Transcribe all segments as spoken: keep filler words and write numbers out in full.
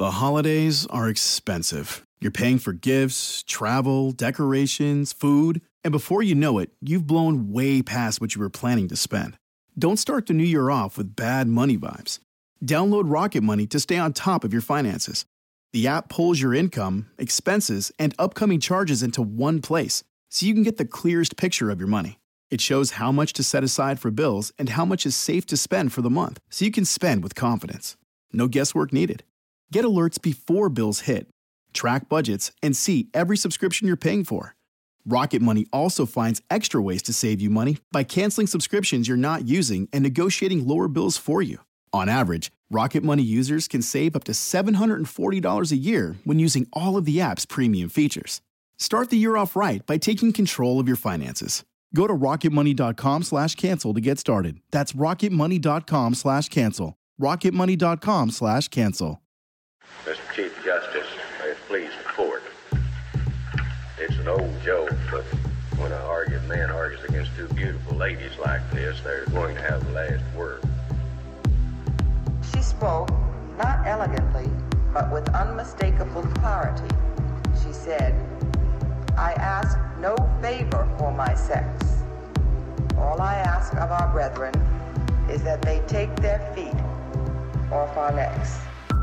The holidays are expensive. You're paying for gifts, travel, decorations, food, and before you know it, you've blown way past what you were planning to spend. Don't start the new year off with bad money vibes. Download Rocket Money to stay on top of your finances. The app pulls your income, expenses, and upcoming charges into one place, so you can get the clearest picture of your money. It shows how much to set aside for bills and how much is safe to spend for the month, so you can spend with confidence. No guesswork needed. Get alerts before bills hit, track budgets, and see every subscription you're paying for. Rocket Money also finds extra ways to save you money by canceling subscriptions you're not using and negotiating lower bills for you. On average, Rocket Money users can save up to seven hundred forty dollars a year when using all of the app's premium features. Start the year off right by taking control of your finances. Go to rocketmoney.com slash cancel to get started. That's rocketmoney.com slash cancel. rocketmoney.com slash cancel. Mister Chief Justice, may it please the court. It's an old joke, but when an arguing man argues against two beautiful ladies like this, they're going to have the last word. She spoke, not elegantly, but with unmistakable clarity. She said, I ask no favor for my sex. All I ask of our brethren is that they take their feet off our necks.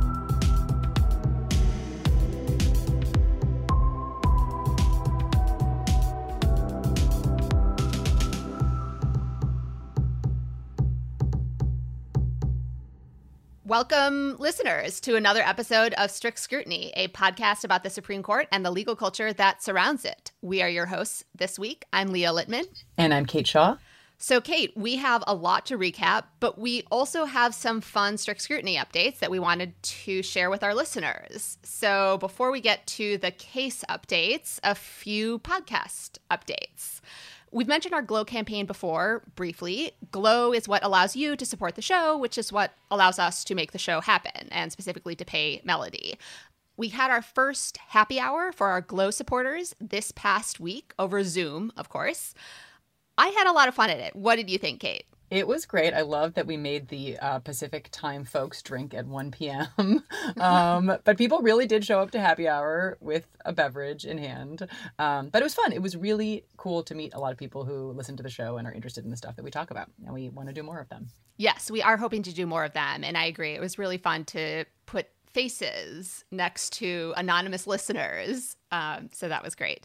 Welcome, listeners, to another episode of Strict Scrutiny, a podcast about the Supreme Court and the legal culture that surrounds it. We are your hosts this week. I'm Leah Littman. And I'm Kate Shaw. So, Kate, we have a lot to recap, but we also have some fun Strict Scrutiny updates that we wanted to share with our listeners. So before we get to the case updates, a few podcast updates. We've mentioned our GLOW campaign before, briefly. GLOW is what allows you to support the show, which is what allows us to make the show happen, and specifically to pay Melody. We had our first happy hour for our GLOW supporters this past week over Zoom, of course. I had a lot of fun at it. What did you think, Kate? It was great. I love that we made the uh, Pacific time folks drink at one p.m. um, but people really did show up to happy hour with a beverage in hand. Um, but it was fun. It was really cool to meet a lot of people who listen to the show and are interested in the stuff that we talk about. And we want to do more of them. Yes, we are hoping to do more of them. And I agree. It was really fun to put faces next to anonymous listeners. Um, so that was great.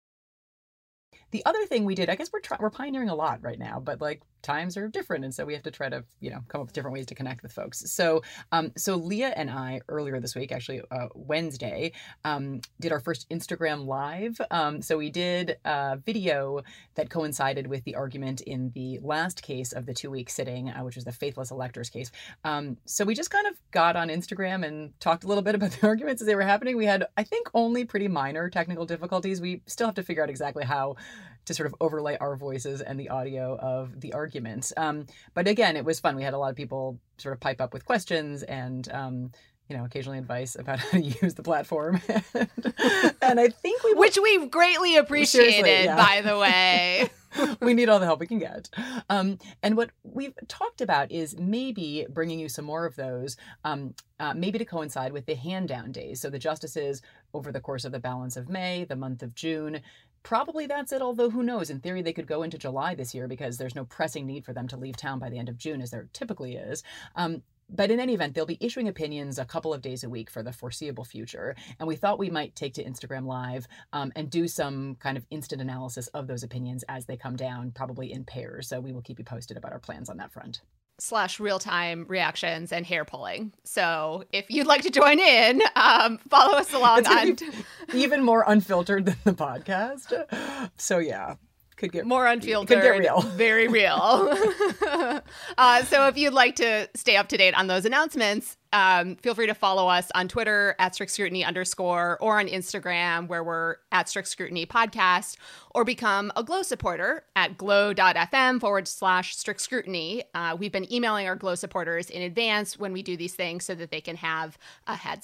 The other thing we did, I guess we're try- we're pioneering a lot right now, but like times are different. And so we have to try to, you know, come up with different ways to connect with folks. So um, so Leah and I earlier this week, actually uh, Wednesday, um, did our first Instagram live. Um, so we did a video that coincided with the argument in the last case of the two week sitting, uh, which was the faithless electors case. Um, so we just kind of got on Instagram and talked a little bit about the arguments as they were happening. We had, I think, only pretty minor technical difficulties. We still have to figure out exactly how to sort of overlay our voices and the audio of the argument. Um, but again, it was fun. We had a lot of people sort of pipe up with questions and, um, you know, occasionally advice about how to use the platform. and, and I think we... Which we greatly appreciated, yeah. By the way. We need all the help we can get. Um, and what we've talked about is maybe bringing you some more of those, um, uh, maybe to coincide with the hand down days. So the justices over the course of the balance of May, the month of June, probably that's it, although who knows? In theory, they could go into July this year because there's no pressing need for them to leave town by the end of June, as there typically is. Um, but in any event, they'll be issuing opinions a couple of days a week for the foreseeable future. And we thought we might take to Instagram Live um, and do some kind of instant analysis of those opinions as they come down, probably in pairs. So we will keep you posted about our plans on that front. Slash real-time reactions and hair pulling. So if you'd like to join in, um, follow us along on... even more unfiltered than the podcast. So yeah, could get more unfiltered. Could get real. Very real. uh, so if you'd like to stay up to date on those announcements, um, feel free to follow us on Twitter at Strict Scrutiny underscore or on Instagram where we're at Strict Scrutiny Podcast, or become a GLOW supporter at glow.fm forward slash strict scrutiny. Uh, we've been emailing our GLOW supporters in advance when we do these things so that they can have a heads up.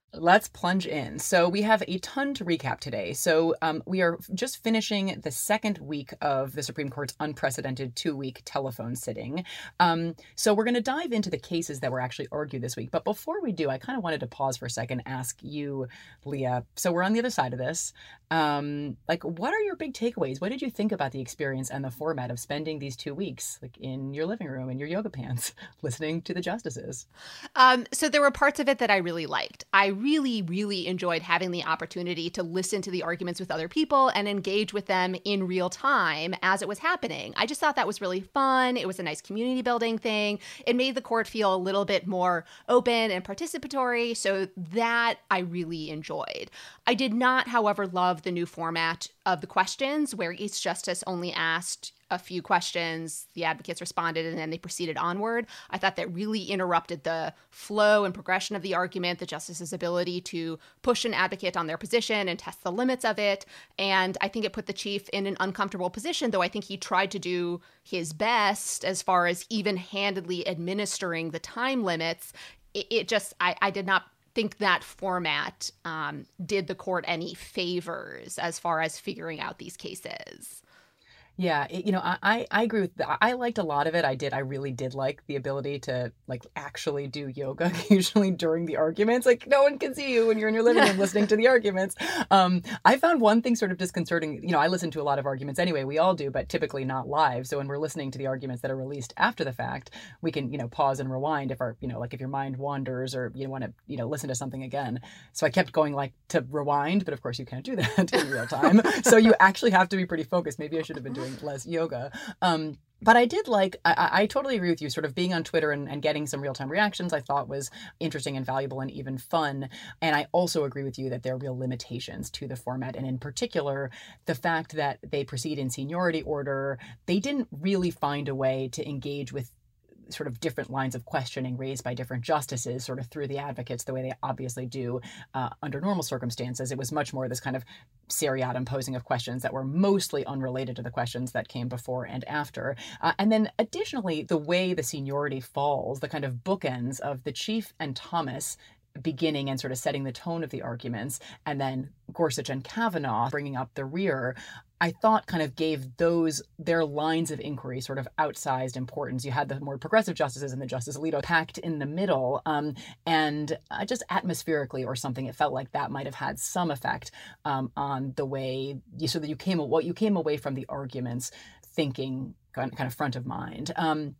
Let's plunge in. So we have a ton to recap today. So um, we are just finishing the second week of the Supreme Court's unprecedented two-week telephone sitting. Um, so we're going to dive into the cases that were actually argued this week. But before we do, I kind of wanted to pause for a second, ask you, Leah. So we're on the other side of this. Um, like, what are your big takeaways? What did you think about the experience and the format of spending these two weeks, like in your living room in your yoga pants, listening to the justices? Um, so there were parts of it that I really liked. I really, really enjoyed having the opportunity to listen to the arguments with other people and engage with them in real time as it was happening. I just thought that was really fun. It was a nice community building thing. It made the court feel a little bit more open and participatory. So that I really enjoyed. I did not, however, love the new format of the questions where each justice only asked a few questions, the advocates responded, and then they proceeded onward. I thought that really interrupted the flow and progression of the argument, the justice's ability to push an advocate on their position and test the limits of it. And I think it put the chief in an uncomfortable position, though I think he tried to do his best as far as even-handedly administering the time limits. It, it just, I, I did not think that format um, did the court any favors as far as figuring out these cases. Yeah, it, you know, I, I agree with that. I liked a lot of it. I did. I really did like the ability to like actually do yoga occasionally during the arguments. Like no one can see you when you're in your living room listening to the arguments. Um, I found one thing sort of disconcerting. You know, I listen to a lot of arguments anyway. We all do, but typically not live. So when we're listening to the arguments that are released after the fact, we can, you know, pause and rewind if our, you know, like if your mind wanders or you want to, you know, listen to something again. So I kept going like to rewind, but of course you can't do that in real time. So you actually have to be pretty focused. Maybe I should have been doing less yoga. Um, but I did like, I, I totally agree with you, sort of being on Twitter and, and getting some real-time reactions I thought was interesting and valuable and even fun. And I also agree with you that there are real limitations to the format. And in particular, the fact that they proceed in seniority order, they didn't really find a way to engage with sort of different lines of questioning raised by different justices sort of through the advocates the way they obviously do uh, under normal circumstances. It was much more this kind of seriatim posing of questions that were mostly unrelated to the questions that came before and after. Uh, and then additionally, the way the seniority falls, the kind of bookends of the chief and Thomas beginning and sort of setting the tone of the arguments, and then Gorsuch and Kavanaugh bringing up the rear, I thought kind of gave those, their lines of inquiry sort of outsized importance. You had the more progressive justices and the Justice Alito packed in the middle. Um, and uh, just atmospherically or something, it felt like that might have had some effect um, on the way you, so that you came, what you came away from the arguments thinking kind of, kind of front of mind. Um,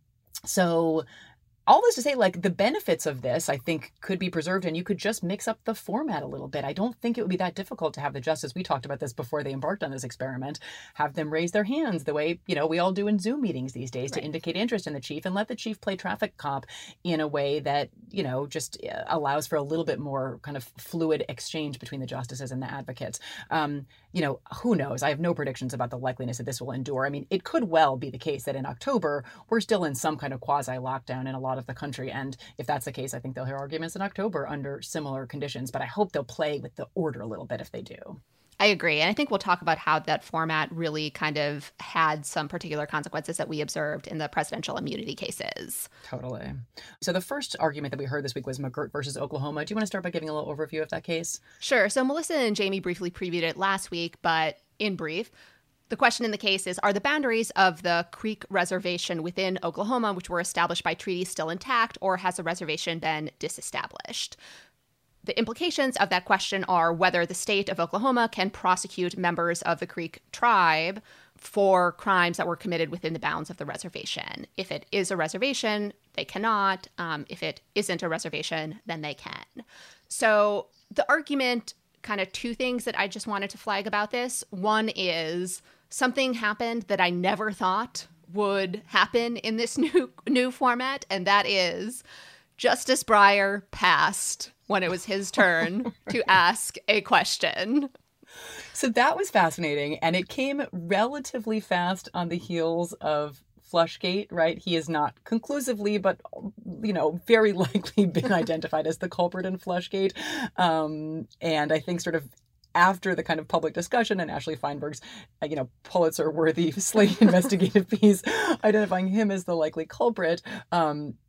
so all this to say, like, the benefits of this, I think, could be preserved, and you could just mix up the format a little bit. I don't think it would be that difficult to have the justice, we talked about this before they embarked on this experiment, have them raise their hands the way, you know, we all do in Zoom meetings these days, right, to indicate interest in the chief, and let the chief play traffic cop in a way that, you know, just allows for a little bit more kind of fluid exchange between the justices and the advocates. Um, you know, who knows? I have no predictions about the likeliness that this will endure. I mean, it could well be the case that in October, we're still in some kind of quasi-lockdown in a lot of the country. And if that's the case, I think they'll hear arguments in October under similar conditions. But I hope they'll play with the order a little bit if they do. I agree. And I think we'll talk about how that format really kind of had some particular consequences that we observed in the presidential immunity cases. Totally. So the first argument that we heard this week was McGirt versus Oklahoma. Do you want to start by giving a little overview of that case? Sure. So Melissa and Jamie briefly previewed it last week, but in brief, the question in the case is, are the boundaries of the Creek Reservation within Oklahoma, which were established by treaty, still intact, or has the reservation been disestablished? The implications of that question are whether the state of Oklahoma can prosecute members of the Creek tribe for crimes that were committed within the bounds of the reservation. If it is a reservation, they cannot. Um, if it isn't a reservation, then they can. So the argument, kind of two things that I just wanted to flag about this. One is something happened that I never thought would happen in this new new format, and that is Justice Breyer passed when it was his turn to ask a question. So that was fascinating, and it came relatively fast on the heels of Flushgate, right? He is not conclusively, but, you know, very likely been identified as the culprit in Flushgate. Um, and I think sort of after the kind of public discussion and Ashley Feinberg's, uh, you know, Pulitzer-worthy Slate investigative piece identifying him as the likely culprit, um,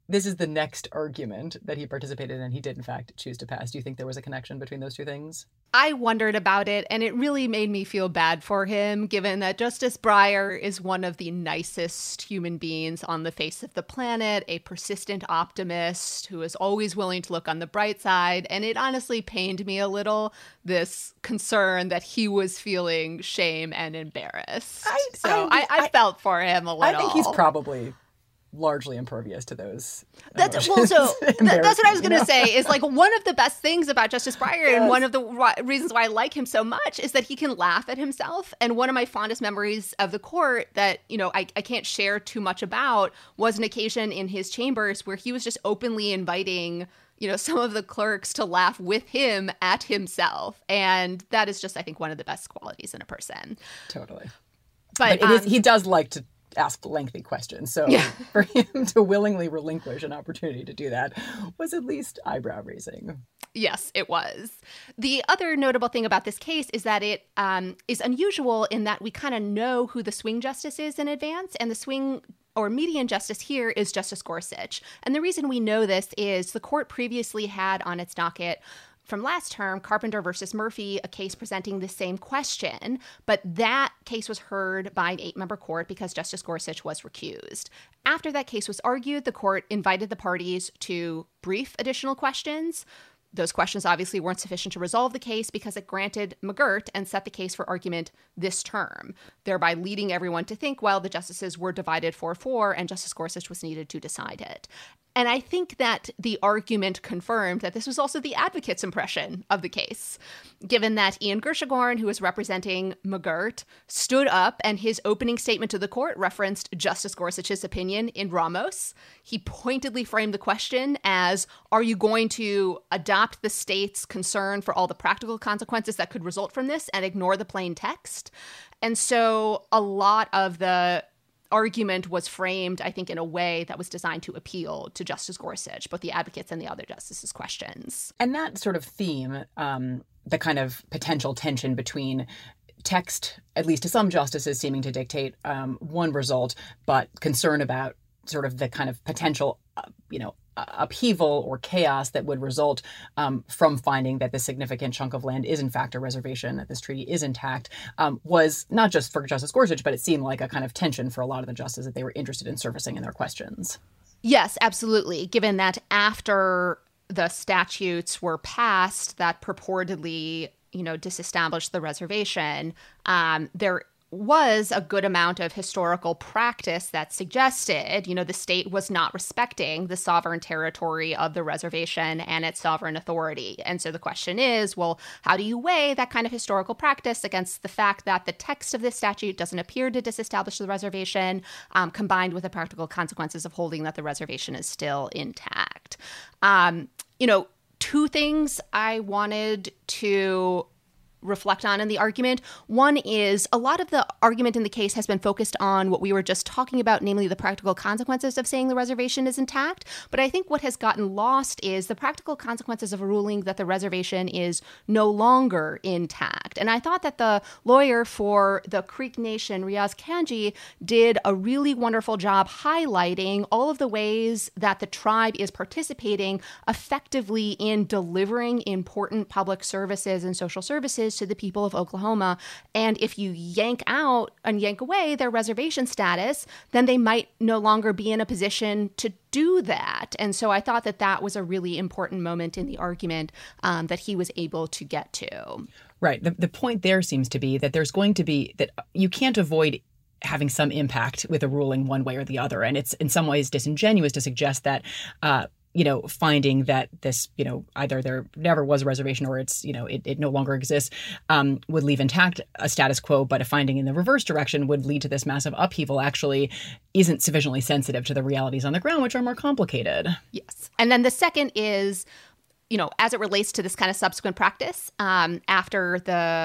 this is the next argument that he participated in and he did, in fact, choose to pass. Do you think there was a connection between those two things? I wondered about it, and it really made me feel bad for him, given that Justice Breyer is one of the nicest human beings on the face of the planet, a persistent optimist who is always willing to look on the bright side. And it honestly pained me a little, this concern that he was feeling shame and embarrassed. I, so I, I, I felt for him a little. I think he's probably largely impervious to those. That's well, so th- that's what I was going to you know? say is like one of the best things about Justice Breyer, yes. and one of the r- reasons why I like him so much is that he can laugh at himself. And one of my fondest memories of the court that, you know, I, I can't share too much about was an occasion in his chambers where he was just openly inviting, you know, some of the clerks to laugh with him at himself. And that is just, I think, one of the best qualities in a person. Totally. But, but it um, is, he does like to ask lengthy questions. So yeah. for him to willingly relinquish an opportunity to do that was at least eyebrow raising. Yes, it was. The other notable thing about this case is that it um, is unusual in that we kind of know who the swing justice is in advance, and the swing or median justice here is Justice Gorsuch. And the reason we know this is the court previously had on its docket from last term, Carpenter versus Murphy, a case presenting the same question, but that case was heard by an eight-member court because Justice Gorsuch was recused. After that case was argued, the court invited the parties to brief additional questions. Those questions obviously weren't sufficient to resolve the case because it granted McGirt and set the case for argument this term, thereby leading everyone to think, well, the justices were divided four four and Justice Gorsuch was needed to decide it. And I think that the argument confirmed that this was also the advocate's impression of the case, given that Ian Gershegorn, who was representing McGirt, stood up and his opening statement to the court referenced Justice Gorsuch's opinion in Ramos. He pointedly framed the question as, are you going to adopt the state's concern for all the practical consequences that could result from this and ignore the plain text? And so a lot of the argument was framed, I think, in a way that was designed to appeal to Justice Gorsuch, both the advocates and the other justices' questions. And that sort of theme, um, the kind of potential tension between text, at least to some justices, seeming to dictate um, one result, but concern about sort of the kind of potential, uh, you know, upheaval or chaos that would result um, from finding that this significant chunk of land is in fact a reservation, that this treaty is intact, um, was not just for Justice Gorsuch, but it seemed like a kind of tension for a lot of the justices that they were interested in surfacing in their questions. Yes, absolutely. Given that after the statutes were passed that purportedly, you know, disestablished the reservation, um, there was a good amount of historical practice that suggested, you know, the state was not respecting the sovereign territory of the reservation and its sovereign authority. And so the question is, well, how do you weigh that kind of historical practice against the fact that the text of this statute doesn't appear to disestablish the reservation, um, combined with the practical consequences of holding that the reservation is still intact? Um, you know, two things I wanted to reflect on in the argument. One is a lot of the argument in the case has been focused on what we were just talking about, namely the practical consequences of saying the reservation is intact. But I think what has gotten lost is the practical consequences of a ruling that the reservation is no longer intact. And I thought that the lawyer for the Creek Nation, Riaz Kanji, did a really wonderful job highlighting all of the ways that the tribe is participating effectively in delivering important public services and social services to the people of Oklahoma. And if you yank out and yank away their reservation status, then they might no longer be in a position to do that. And so I thought that that was a really important moment in the argument um, that he was able to get to. Right. The, the point there seems to be that there's going to be, that you can't avoid having some impact with a ruling one way or the other. And it's in some ways disingenuous to suggest that uh, you know, finding that this, you know, either there never was a reservation or it's, you know, it, it no longer exists, um, would leave intact a status quo, but a finding in the reverse direction would lead to this massive upheaval actually isn't sufficiently sensitive to the realities on the ground, which are more complicated. Yes. And then the second is, you know, as it relates to this kind of subsequent practice, um, after the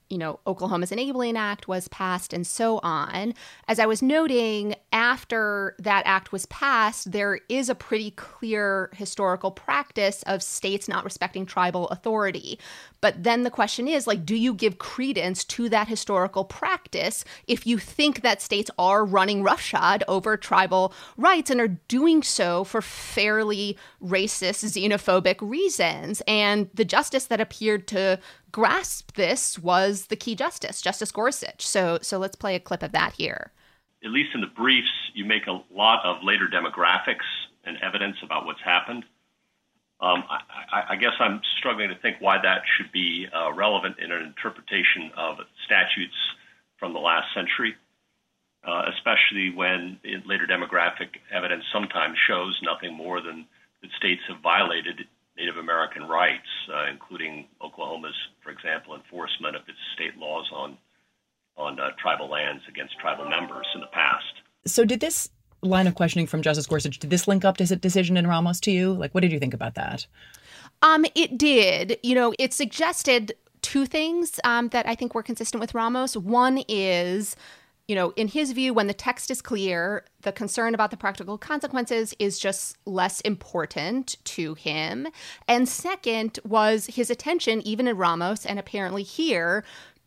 you know, Oklahoma's Enabling Act was passed and so on. As I was noting, after that act was passed, there is a pretty clear historical practice of states not respecting tribal authority. But then the question is, like, do you give credence to that historical practice if you think that states are running roughshod over tribal rights and are doing so for fairly racist, xenophobic reasons? And the justice that appeared to grasp this was the key justice, Justice Gorsuch. So, so let's play a clip of that here. At least in the briefs, you make a lot of later demographics and evidence about what's happened. Um, I, I, I guess I'm struggling to think why that should be uh, relevant in an interpretation of statutes from the last century, uh, especially when in later demographic evidence sometimes shows nothing more than that states have violated Native American rights, uh, including Oklahoma's, for example, enforcement of its state laws on on uh, tribal lands against tribal members in the past. So did this line of questioning from Justice Gorsuch, did this link up to his decision in Ramos to you? Like, what did you think about that? Um, it did. You know, it suggested two things um, that I think were consistent with Ramos. One is, you know, in his view, when the text is clear, the concern about the practical consequences is just less important to him. And second was his attention, even in Ramos and apparently here,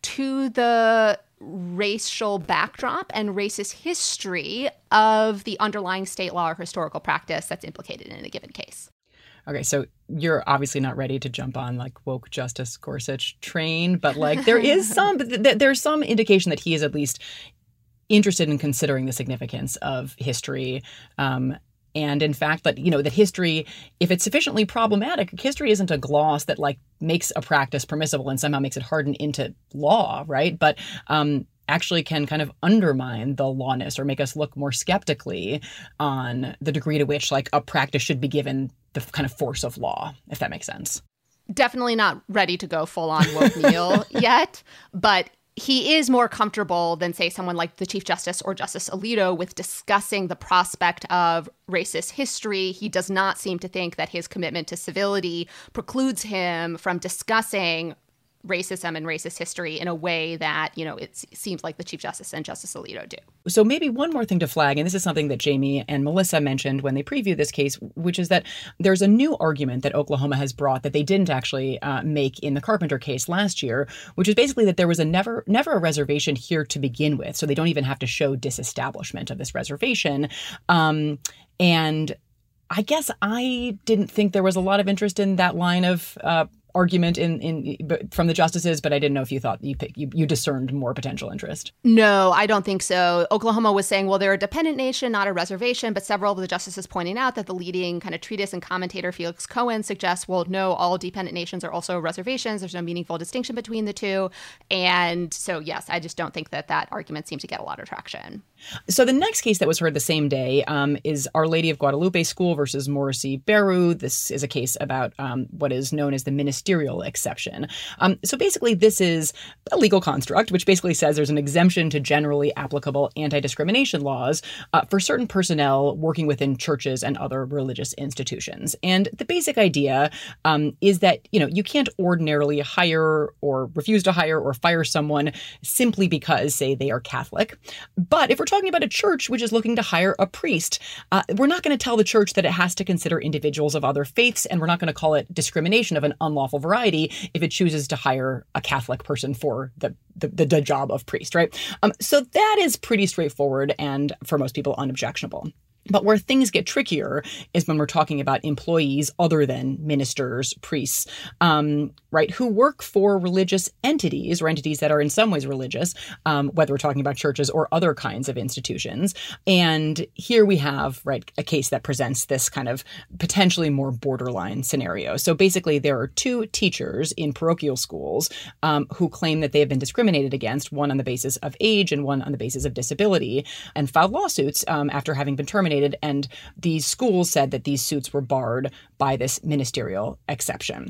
to the racial backdrop and racist history of the underlying state law or historical practice that's implicated in a given case. Okay, so you're obviously not ready to jump on like woke Justice Gorsuch train, but like there is some, th- th- there's some indication that he is at least interested in considering the significance of history. Um, and in fact, that, you know, that history, if it's sufficiently problematic, history isn't a gloss that like makes a practice permissible and somehow makes it harden into law, right? But um, actually can kind of undermine the lawness or make us look more skeptically on the degree to which like a practice should be given the kind of force of law, if that makes sense. Definitely not ready to go full on woke Neil yet, but he is more comfortable than, say, someone like the Chief Justice or Justice Alito with discussing the prospect of racist history. He does not seem to think that his commitment to civility precludes him from discussing racism and racist history in a way that, you know, it seems like the Chief Justice and Justice Alito do. So maybe one more thing to flag, and this is something that Jamie and Melissa mentioned when they previewed this case, which is that there's a new argument that Oklahoma has brought that they didn't actually uh, make in the Carpenter case last year, which is basically that there was a never never a reservation here to begin with. So they don't even have to show disestablishment of this reservation. Um, and I guess I didn't think there was a lot of interest in that line of uh, argument in in from the justices, but I didn't know if you thought you, you you discerned more potential interest. No, I don't think so. Oklahoma was saying, well, they're a dependent nation, not a reservation, but several of the justices pointing out that the leading kind of treatise and commentator Felix Cohen suggests, well, no, all dependent nations are also reservations. There's no meaningful distinction between the two. And so, yes, I just don't think that that argument seemed to get a lot of traction. So the next case that was heard the same day um, is Our Lady of Guadalupe School versus Morrissey Beru. This is a case about um, what is known as the ministerial exception. Um, so basically, this is a legal construct, which basically says there's an exemption to generally applicable anti-discrimination laws uh, for certain personnel working within churches and other religious institutions. And the basic idea um, is that, you know, you can't ordinarily hire or refuse to hire or fire someone simply because, say, they are Catholic. But if we're talking about a church which is looking to hire a priest, uh, we're not going to tell the church that it has to consider individuals of other faiths, and we're not going to call it discrimination of an unlawful variety if it chooses to hire a Catholic person for the the, the job of priest, right? Um, so that is pretty straightforward and, for most people, unobjectionable. But where things get trickier is when we're talking about employees other than ministers, priests, um, right, who work for religious entities or entities that are in some ways religious, um, whether we're talking about churches or other kinds of institutions. And here we have, right, a case that presents this kind of potentially more borderline scenario. So basically, there are two teachers in parochial schools um, who claim that they have been discriminated against, one on the basis of age and one on the basis of disability, and filed lawsuits um, after having been terminated. And these schools said that these suits were barred by this ministerial exception.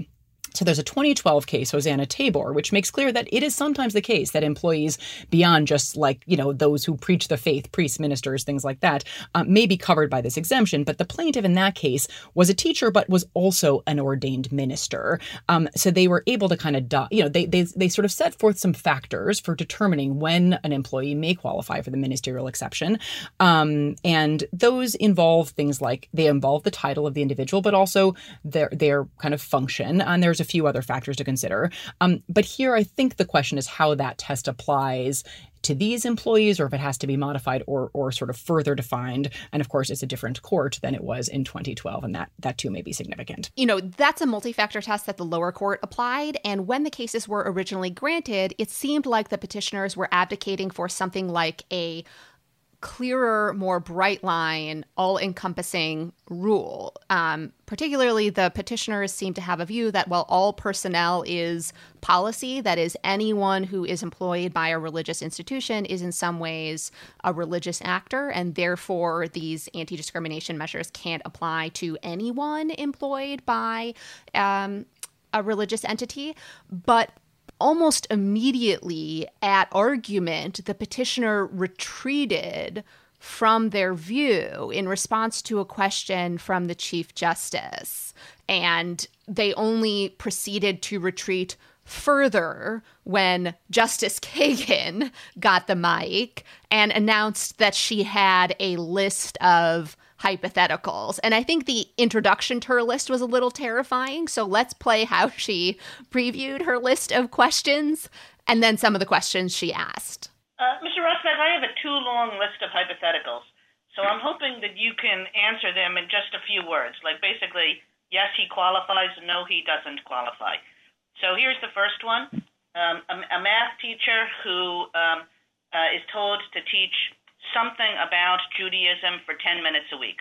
So there's a twenty twelve case, Hosanna Tabor, which makes clear that it is sometimes the case that employees beyond just like, you know, those who preach the faith, priests, ministers, things like that, um, may be covered by this exemption. But the plaintiff in that case was a teacher, but was also an ordained minister. Um, so they were able to kind of, do, you know, they, they they sort of set forth some factors for determining when an employee may qualify for the ministerial exception. Um, and those involve things like they involve the title of the individual, but also their their kind of function. And there's a few other factors to consider. Um, but here, I think the question is how that test applies to these employees, or if it has to be modified or or sort of further defined. And of course, it's a different court than it was in twenty twelve, and that that too may be significant. You know, that's a multi-factor test that the lower court applied. And when the cases were originally granted, it seemed like the petitioners were advocating for something like a clearer, more bright line, all-encompassing rule. Um, particularly, the petitioners seem to have a view that, well, all personnel is policy. That is, anyone who is employed by a religious institution is in some ways a religious actor, and therefore these anti-discrimination measures can't apply to anyone employed by um, a religious entity. But almost immediately at argument, the petitioner retreated from their view in response to a question from the Chief Justice. And they only proceeded to retreat further when Justice Kagan got the mic and announced that she had a list of hypotheticals. And I think the introduction to her list was a little terrifying. So let's play how she previewed her list of questions and then some of the questions she asked. Uh, Mister Rosbach, I have a too long list of hypotheticals. So I'm hoping that you can answer them in just a few words. Like basically, yes, he qualifies, no, he doesn't qualify. So here's the first one. Um, a, a math teacher who um, uh, is told to teach something about Judaism for ten minutes a week.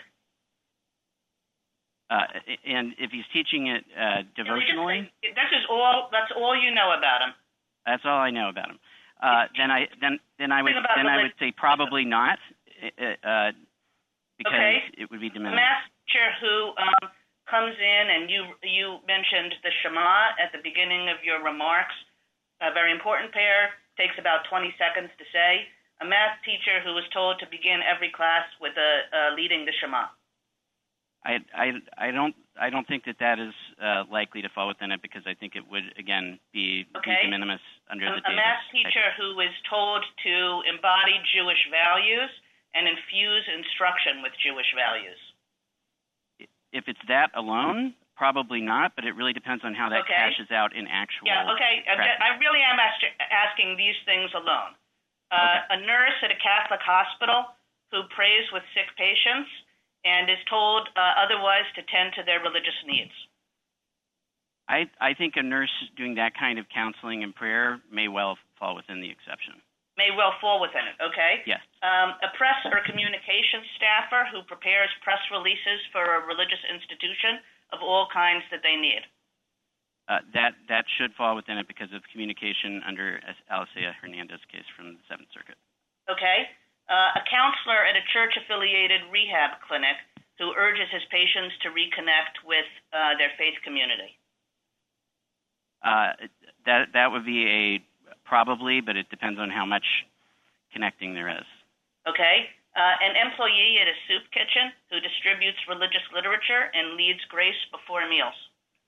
Uh, and if he's teaching it uh, devotionally, say, this is all. That's all you know about him. That's all I know about him. Uh, then I then then I would then I would say probably not, uh, because okay. it would be de A minimis. math teacher who um, comes in and you you mentioned the Shema at the beginning of your remarks. A very important pair, takes about twenty seconds to say. A math teacher who was told to begin every class with a uh, leading the Shema. I, I, I don't I don't think that that is uh, likely to fall within it, because I think it would again be, okay. be de minimis under a, the a Davis math teacher type. who is told to embody Jewish values and infuse instruction with Jewish values. If it's that alone, probably not, but it really depends on how that okay. cashes out in actual. Yeah. Okay. practice. I really am ask- asking these things alone. Uh, okay. A nurse at a Catholic hospital who prays with sick patients and is told uh, otherwise to tend to their religious needs. I, I think a nurse doing that kind of counseling and prayer may well fall within the exception. May well fall within it, okay? Yes. Um, a press or communications staffer who prepares press releases for a religious institution of all kinds that they need. Uh, that that should fall within it because of communication under Alicia Hernandez case from the Seventh Circuit. Okay. Uh, a counselor at a church-affiliated rehab clinic who urges his patients to reconnect with uh, their faith community. Uh, that that would be a probably, but it depends on how much connecting there is. Okay. Uh, an employee at a soup kitchen who distributes religious literature and leads grace before meals.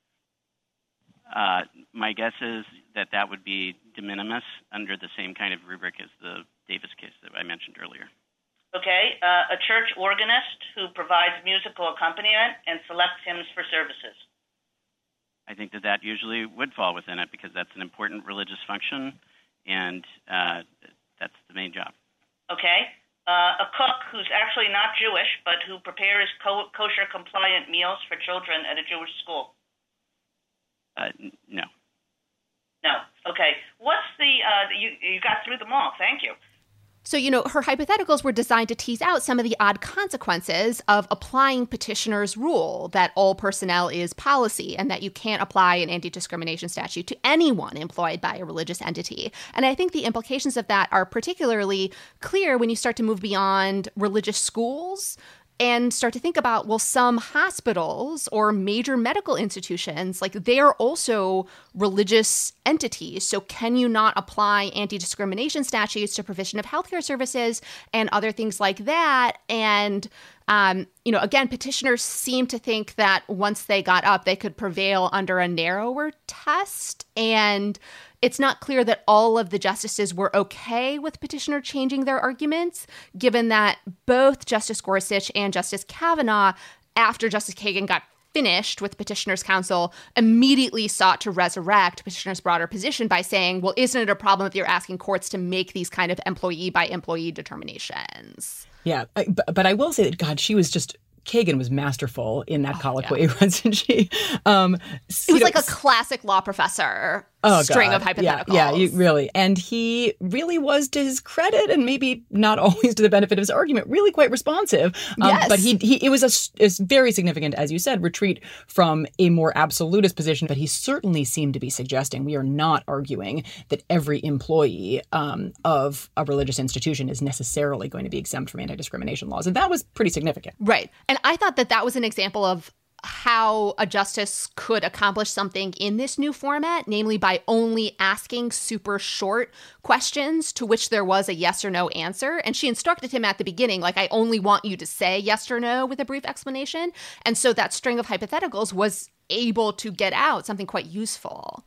Uh, my guess is that that would be de minimis under the same kind of rubric as the Davis case that I mentioned earlier. Okay. Uh, a church organist who provides musical accompaniment and selects hymns for services. I think that that usually would fall within it because that's an important religious function, and uh, that's the main job. Okay. Uh, a cook who's actually not Jewish, but who prepares co- kosher-compliant meals for children at a Jewish school. Uh, n- no. No. Okay. What's the, uh, you, you got through them all. Thank you. So, you know, her hypotheticals were designed to tease out some of the odd consequences of applying petitioner's rule that all personnel is policy and that you can't apply an anti-discrimination statute to anyone employed by a religious entity. And I think the implications of that are particularly clear when you start to move beyond religious schools and start to think about, well, some hospitals or major medical institutions, like they are also religious entities. So can you not apply anti-discrimination statutes to provision of healthcare services and other things like that? And Um, you know, again, petitioners seem to think that once they got up, they could prevail under a narrower test. And it's not clear that all of the justices were okay with petitioner changing their arguments, given that both Justice Gorsuch and Justice Kavanaugh, after Justice Kagan got finished with petitioner's counsel, immediately sought to resurrect petitioner's broader position by saying, well, isn't it a problem if you're asking courts to make these kind of employee by employee determinations? Yeah, I, but, but I will say that, God, she was just, Kagan was masterful in that oh, colloquy, yeah. wasn't she? Um, it was like know, a classic law professor oh, string God. of hypotheticals. Yeah, yeah you, really. And he really was, to his credit, and maybe not always to the benefit of his argument, really quite responsive. Um, yes. But he, he, it was a, a very significant, as you said, retreat from a more absolutist position. But he certainly seemed to be suggesting we are not arguing that every employee um, of a religious institution is necessarily going to be exempt from anti-discrimination laws. And that was pretty significant. Right. And I thought that that was an example of how a justice could accomplish something in this new format, namely by only asking super short questions to which there was a yes or no answer. And she instructed him at the beginning, like, I only want you to say yes or no with a brief explanation. And so that string of hypotheticals was able to get out something quite useful.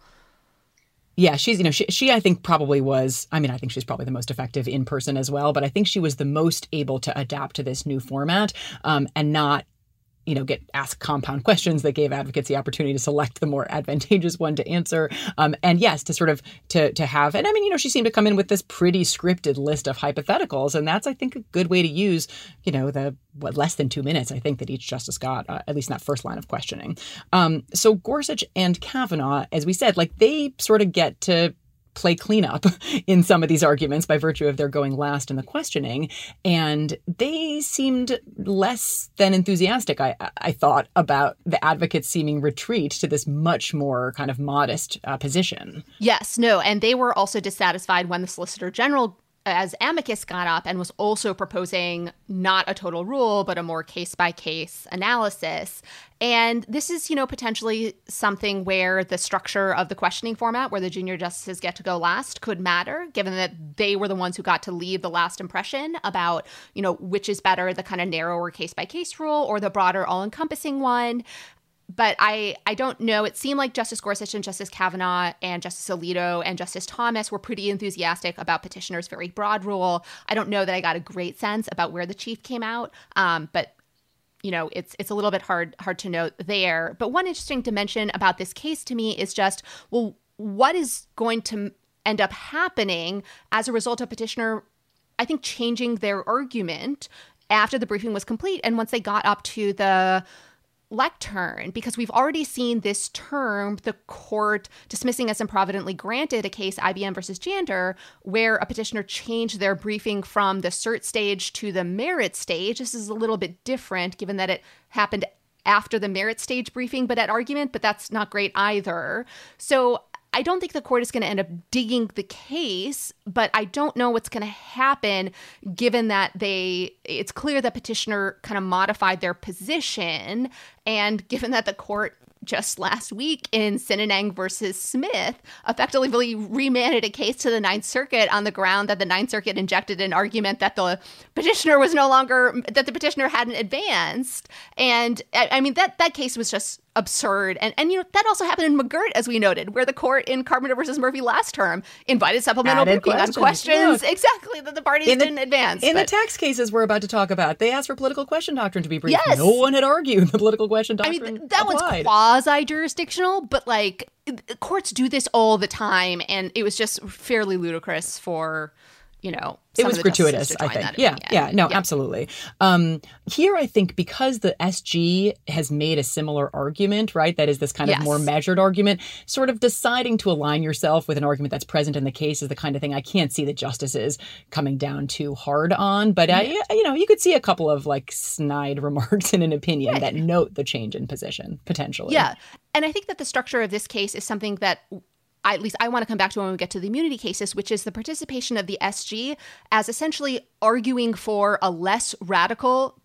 Yeah, she's, you know, she, she, I think probably was, I mean, I think she's probably the most effective in person as well, but I think she was the most able to adapt to this new format um, and not, you know, get asked compound questions that gave advocates the opportunity to select the more advantageous one to answer. Um, and yes, to sort of to to have, and I mean, you know, she seemed to come in with this pretty scripted list of hypotheticals. And that's, I think, a good way to use, you know, the what, less than two minutes, I think, that each justice got, uh, at least in that first line of questioning. Um, so Gorsuch and Kavanaugh, as we said, like they sort of get to play cleanup in some of these arguments by virtue of their going last in the questioning. And they seemed less than enthusiastic, I, I thought, about the advocates' seeming retreat to this much more kind of modest uh, position. Yes, no. And they were also dissatisfied when the Solicitor General, as amicus, got up and was also proposing not a total rule, but a more case-by-case analysis. And this is, you know, potentially something where the structure of the questioning format, where the junior justices get to go last, could matter, given that they were the ones who got to leave the last impression about, you know, which is better, the kind of narrower case-by-case rule or the broader all-encompassing one. But I, I don't know. It seemed like Justice Gorsuch and Justice Kavanaugh and Justice Alito and Justice Thomas were pretty enthusiastic about petitioner's very broad rule. I don't know that I got a great sense about where the chief came out, um, but you know, it's it's a little bit hard hard to know there. But one interesting dimension about this case to me is just, well, what is going to end up happening as a result of petitioner, I think, changing their argument after the briefing was complete and once they got up to the lectern, because we've already seen this term, the court dismissing as improvidently granted a case, I B M versus Jander, where a petitioner changed their briefing from the cert stage to the merit stage. This is a little bit different given that it happened after the merit stage briefing, but at argument, but that's not great either. So I don't think the court is going to end up digging the case, but I don't know what's going to happen given that they, it's clear that petitioner kind of modified their position, and given that the court just last week in Sinanang versus Smith effectively remanded a case to the Ninth Circuit on the ground that the Ninth Circuit injected an argument that the petitioner was no longer, that the petitioner hadn't advanced. And I, I mean, that, that case was just absurd. And, and, you know, that also happened in McGirt, as we noted, where the court in Carpenter versus Murphy last term invited supplemental Added briefing on questions, Look, exactly, that the parties the, didn't advance. In but, the tax cases we're about to talk about, they asked for political question doctrine to be briefed. Yes. No one had argued the political question I doctrine mean, that applied. one's quasi-jurisdictional, but, like, courts do this all the time, and it was just fairly ludicrous for, you know, some it was of the gratuitous, I think. Yeah, yeah, no, yeah. absolutely. Um, here, I think because the S G has made a similar argument, right, that is this kind yes. of more measured argument, sort of deciding to align yourself with an argument that's present in the case is the kind of thing I can't see the justices coming down too hard on. But, I, you know, you could see a couple of, like, snide remarks in an opinion right. that note the change in position, potentially. Yeah, and I think that the structure of this case is something that I, at least I want to come back to when we get to the immunity cases, which is the participation of the S G as essentially arguing for a less radical but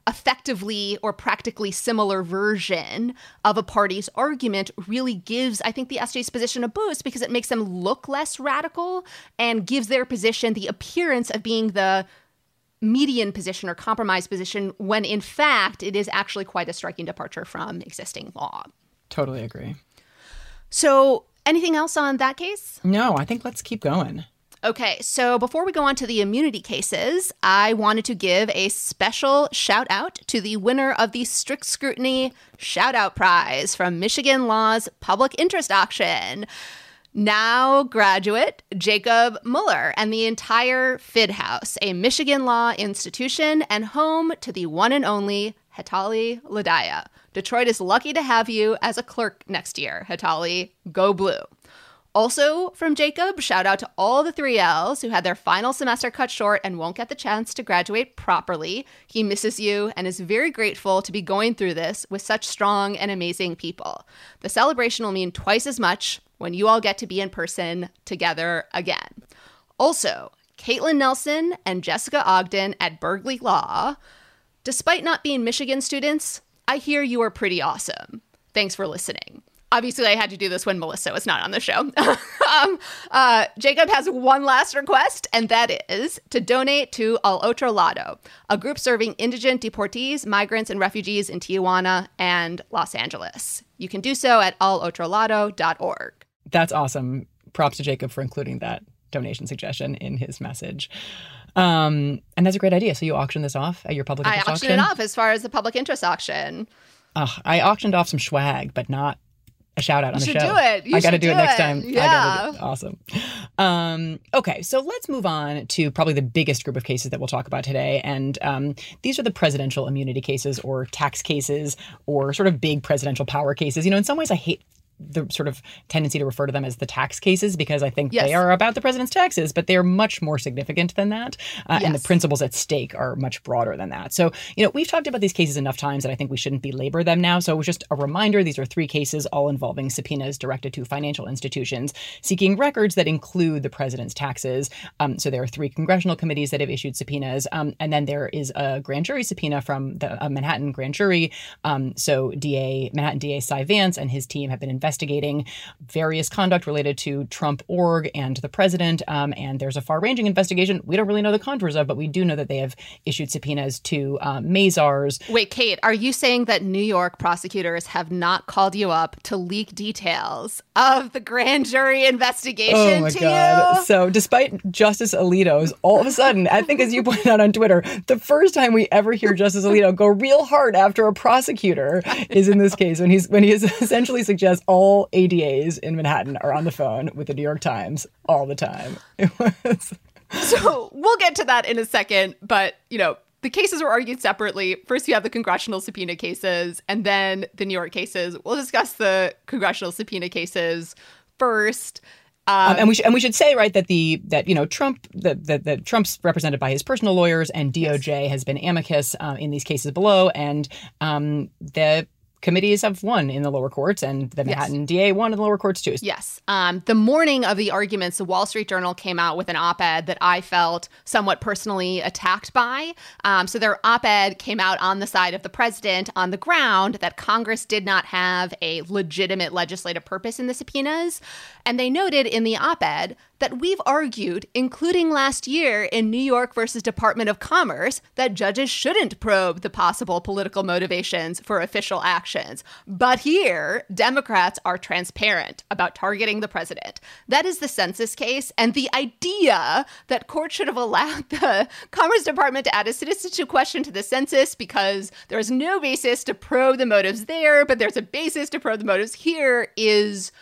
effectively or practically similar version of a party's argument really gives, I think, the S J's position a boost because it makes them look less radical and gives their position the appearance of being the median position or compromise position when, in fact, it is actually quite a striking departure from existing law. Totally agree. So anything else on that case? No, I think let's keep going. Okay, so before we go on to the immunity cases, I wanted to give a special shout out to the winner of the Strict Scrutiny Shout Out Prize from Michigan Law's Public Interest Auction. Now graduate Jacob Mueller and the entire F I D House, a Michigan law institution and home to the one and only Hatali Ladaya. Detroit is lucky to have you as a clerk next year. Hatali, go blue. Also from Jacob, shout out to all the three L's who had their final semester cut short and won't get the chance to graduate properly. He misses you and is very grateful to be going through this with such strong and amazing people. The celebration will mean twice as much when you all get to be in person together again. Also, Caitlin Nelson and Jessica Ogden at Berkeley Law. Despite not being Michigan students, I hear you are pretty awesome. Thanks for listening. Obviously, I had to do this when Melissa was not on the show. um, uh, Jacob has one last request, and that is to donate to Al Otro Lado, a group serving indigent deportees, migrants, and refugees in Tijuana and Los Angeles. You can do so at al otro lado dot org. That's awesome. Props to Jacob for including that donation suggestion in his message. Um, and that's a great idea. So you auction this off at your public interest I auction? auctioned it off as far as the public interest auction. Uh, I auctioned off some swag, but not a shout out on you the should show. do it. You I got to should do it do next it. time. Yeah. I gotta do it. Awesome. Um, okay, so let's move on to probably the biggest group of cases that we'll talk about today. And um, these are the presidential immunity cases or tax cases or sort of big presidential power cases. You know, in some ways I hate the sort of tendency to refer to them as the tax cases because I think yes. they are about the president's taxes, but they're much more significant than that. Uh, yes. And the principles at stake are much broader than that. So, you know, we've talked about these cases enough times that I think we shouldn't belabor them now. So it was just a reminder. These are three cases all involving subpoenas directed to financial institutions seeking records that include the president's taxes. Um, so there are three congressional committees that have issued subpoenas. Um, and then there is a grand jury subpoena from the uh, Manhattan grand jury. Um, so D A, Manhattan D A Cy Vance and his team have been investigating investigating various conduct related to Trump org and the president. Um, and there's a far-ranging investigation we don't really know the contours of, but we do know that they have issued subpoenas to um, Mazars. Wait, Kate, are you saying that New York prosecutors have not called you up to leak details of the grand jury investigation oh my to God. you? So despite Justice Alito's, all of a sudden, I think as you pointed out on Twitter, the first time we ever hear Justice Alito go real hard after a prosecutor is in this case when he's when he essentially suggests all All A D As in Manhattan are on the phone with the New York Times all the time. It was... So we'll get to that in a second. But, you know, the cases were argued separately. First, you have the congressional subpoena cases and then the New York cases. We'll discuss the congressional subpoena cases first. Um, Um, and we should and we should say, right, that the that you know Trump that that that Trump's represented by his personal lawyers and D O J yes. has been amicus uh, in these cases below, and um, the committees have won in the lower courts, and the Manhattan yes. D A won in the lower courts too. Yes. Um, the morning of the arguments, the Wall Street Journal came out with an op-ed that I felt somewhat personally attacked by. Um, so their op-ed came out on the side of the president on the ground that Congress did not have a legitimate legislative purpose in the subpoenas. And they noted in the op-ed that we've argued, including last year in New York versus Department of Commerce, that judges shouldn't probe the possible political motivations for official actions. But here, Democrats are transparent about targeting the president. That is the census case. And the idea that courts should have allowed the Commerce Department to add a citizenship question to the census because there is no basis to probe the motives there, but there's a basis to probe the motives here is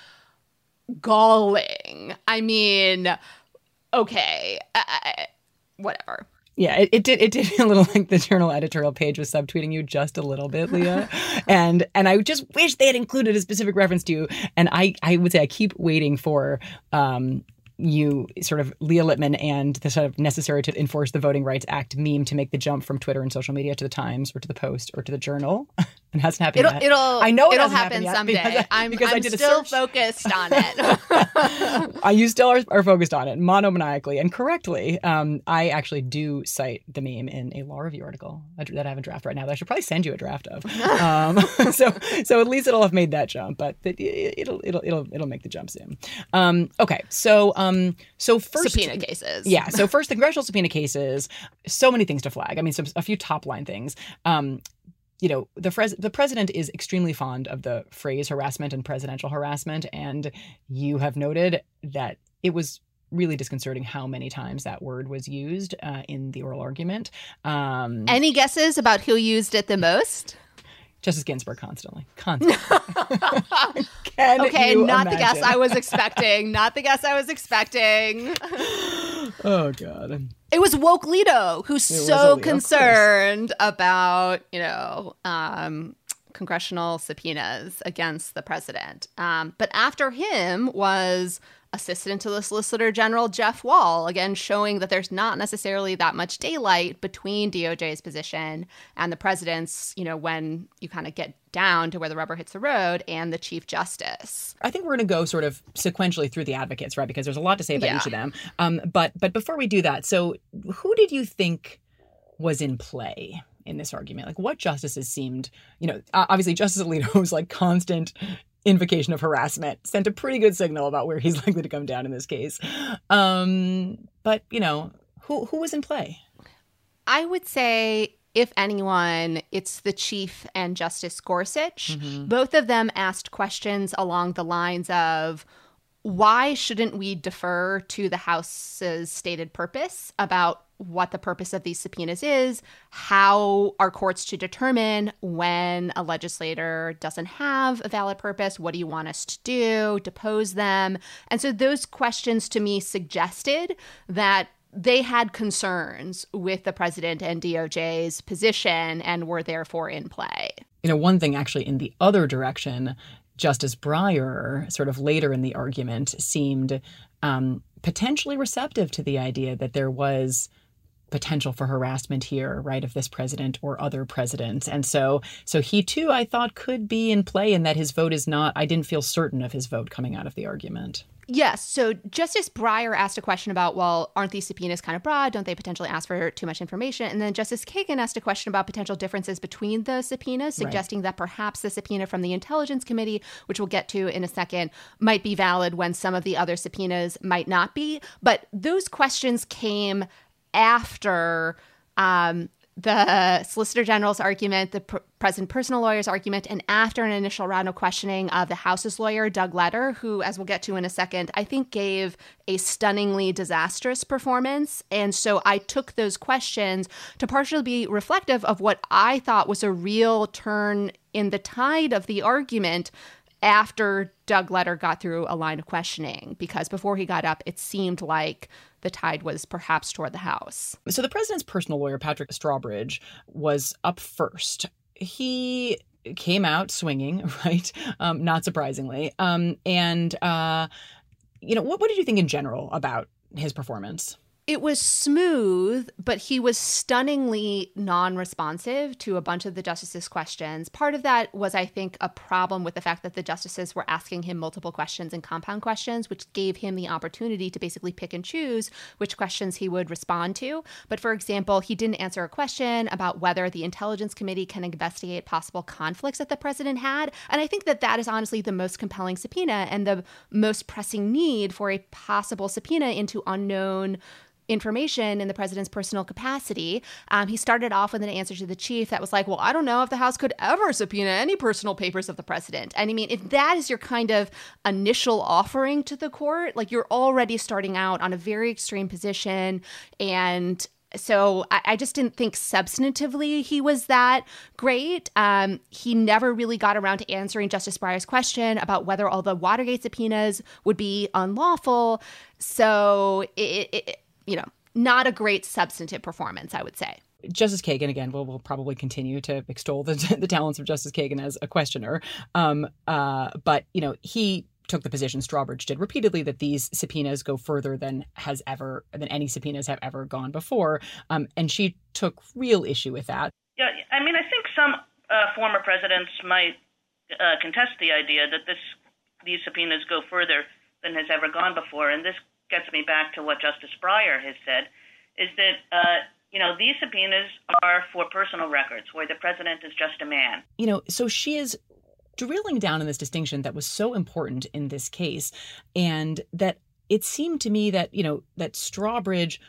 galling. I mean, okay, I, whatever. Yeah, it, it did. It did feel a little like the Journal editorial page was subtweeting you just a little bit, Leah, and and I just wish they had included a specific reference to you. And I I would say I keep waiting for um you sort of Leah Littman and the sort of necessary to enforce the Voting Rights Act meme to make the jump from Twitter and social media to the Times or to the Post or to the Journal. It hasn't happened it'll, yet. It'll, I know it it'll hasn't happen happened someday. Because I, I'm, because I'm I did still a search. focused on it. Uh, you still are, are focused on it, monomaniacally and correctly. Um, I actually do cite the meme in a law review article that I have a draft right now that I should probably send you a draft of. Um, so, so at least it'll have made that jump, but it, it'll it'll it'll it'll make the jump soon. Um, okay, so um, so first subpoena cases. Yeah, so first the congressional subpoena cases. So many things to flag. I mean, some a few top line things. Um, You know, the pres- the president is extremely fond of the phrase harassment and presidential harassment. And you have noted that it was really disconcerting how many times that word was used uh, in the oral argument. Um, Any guesses about who used it the most? Justice Ginsburg constantly. Constantly. Can okay, you not imagine? the guess I was expecting. Not the guess I was expecting. Oh, God. It was woke Lito, who's so Alito, concerned about, you know, um, congressional subpoenas against the president. Um, but after him was Assistant to the Solicitor General Jeff Wall, again showing that there's not necessarily that much daylight between D O J's position and the president's, you know, when you kind of get down to where the rubber hits the road, and the Chief Justice. I think we're going to go sort of sequentially through the advocates, right? Because there's a lot to say about Yeah. each of them. Um, but but before we do that, so who did you think was in play in this argument? Like, what justices seemed, you know, obviously Justice Alito's like constant invocation of harassment sent a pretty good signal about where he's likely to come down in this case. Um, but, you know, who who was in play? I would say, if anyone, it's the Chief and Justice Gorsuch. Mm-hmm. Both of them asked questions along the lines of, why shouldn't we defer to the House's stated purpose about what the purpose of these subpoenas is? How are courts to determine when a legislator doesn't have a valid purpose? What do you want us to do? Depose them? And so those questions to me suggested that they had concerns with the president and D O J's position and were therefore in play. You know, one thing actually in the other direction, Justice Breyer, sort of later in the argument, seemed um, potentially receptive to the idea that there was potential for harassment here, right, of this president or other presidents. And so so he, too, I thought could be in play in that his vote is not, I didn't feel certain of his vote coming out of the argument. Yes. So Justice Breyer asked a question about, well, aren't these subpoenas kind of broad? Don't they potentially ask for too much information? And then Justice Kagan asked a question about potential differences between the subpoenas, suggesting right. that perhaps the subpoena from the Intelligence Committee, which we'll get to in a second, might be valid when some of the other subpoenas might not be. But those questions came after um, the Solicitor General's argument, the pr- President Personal Lawyer's argument, and after an initial round of questioning of the House's lawyer, Doug Letter, who, as we'll get to in a second, I think gave a stunningly disastrous performance. And so I took those questions to partially be reflective of what I thought was a real turn in the tide of the argument after Doug Letter got through a line of questioning, because before he got up, it seemed like the tide was perhaps toward the House. So the president's personal lawyer, Patrick Strawbridge, was up first. He came out swinging, right? Um, not surprisingly. Um, and, uh, you know, what, what did you think in general about his performance? It was smooth, but he was stunningly non-responsive to a bunch of the justices' questions. Part of that was, I think, a problem with the fact that the justices were asking him multiple questions and compound questions, which gave him the opportunity to basically pick and choose which questions he would respond to. But for example, he didn't answer a question about whether the Intelligence Committee can investigate possible conflicts that the president had. And I think that that is honestly the most compelling subpoena and the most pressing need for a possible subpoena into unknown information in the president's personal capacity. Um, he started off with an answer to the chief that was like, well, I don't know if the House could ever subpoena any personal papers of the president. And I mean, if that is your kind of initial offering to the court, like you're already starting out on a very extreme position. And so I, I just didn't think substantively he was that great. Um, he never really got around to answering Justice Breyer's question about whether all the Watergate subpoenas would be unlawful. So it, it you know, not a great substantive performance, I would say. Justice Kagan, again, we'll, we'll probably continue to extol the, the talents of Justice Kagan as a questioner. Um, uh, but, you know, he took the position, Strawbridge did repeatedly, that these subpoenas go further than has ever, than any subpoenas have ever gone before. Um, and she took real issue with that. Yeah, I mean, I think some uh, former presidents might uh, contest the idea that this these subpoenas go further than has ever gone before. And this gets me back to what Justice Breyer has said, is that, uh, you know, these subpoenas are for personal records, where the president is just a man. You know, so she is drilling down in this distinction that was so important in this case, and that it seemed to me that, you know, that Strawbridge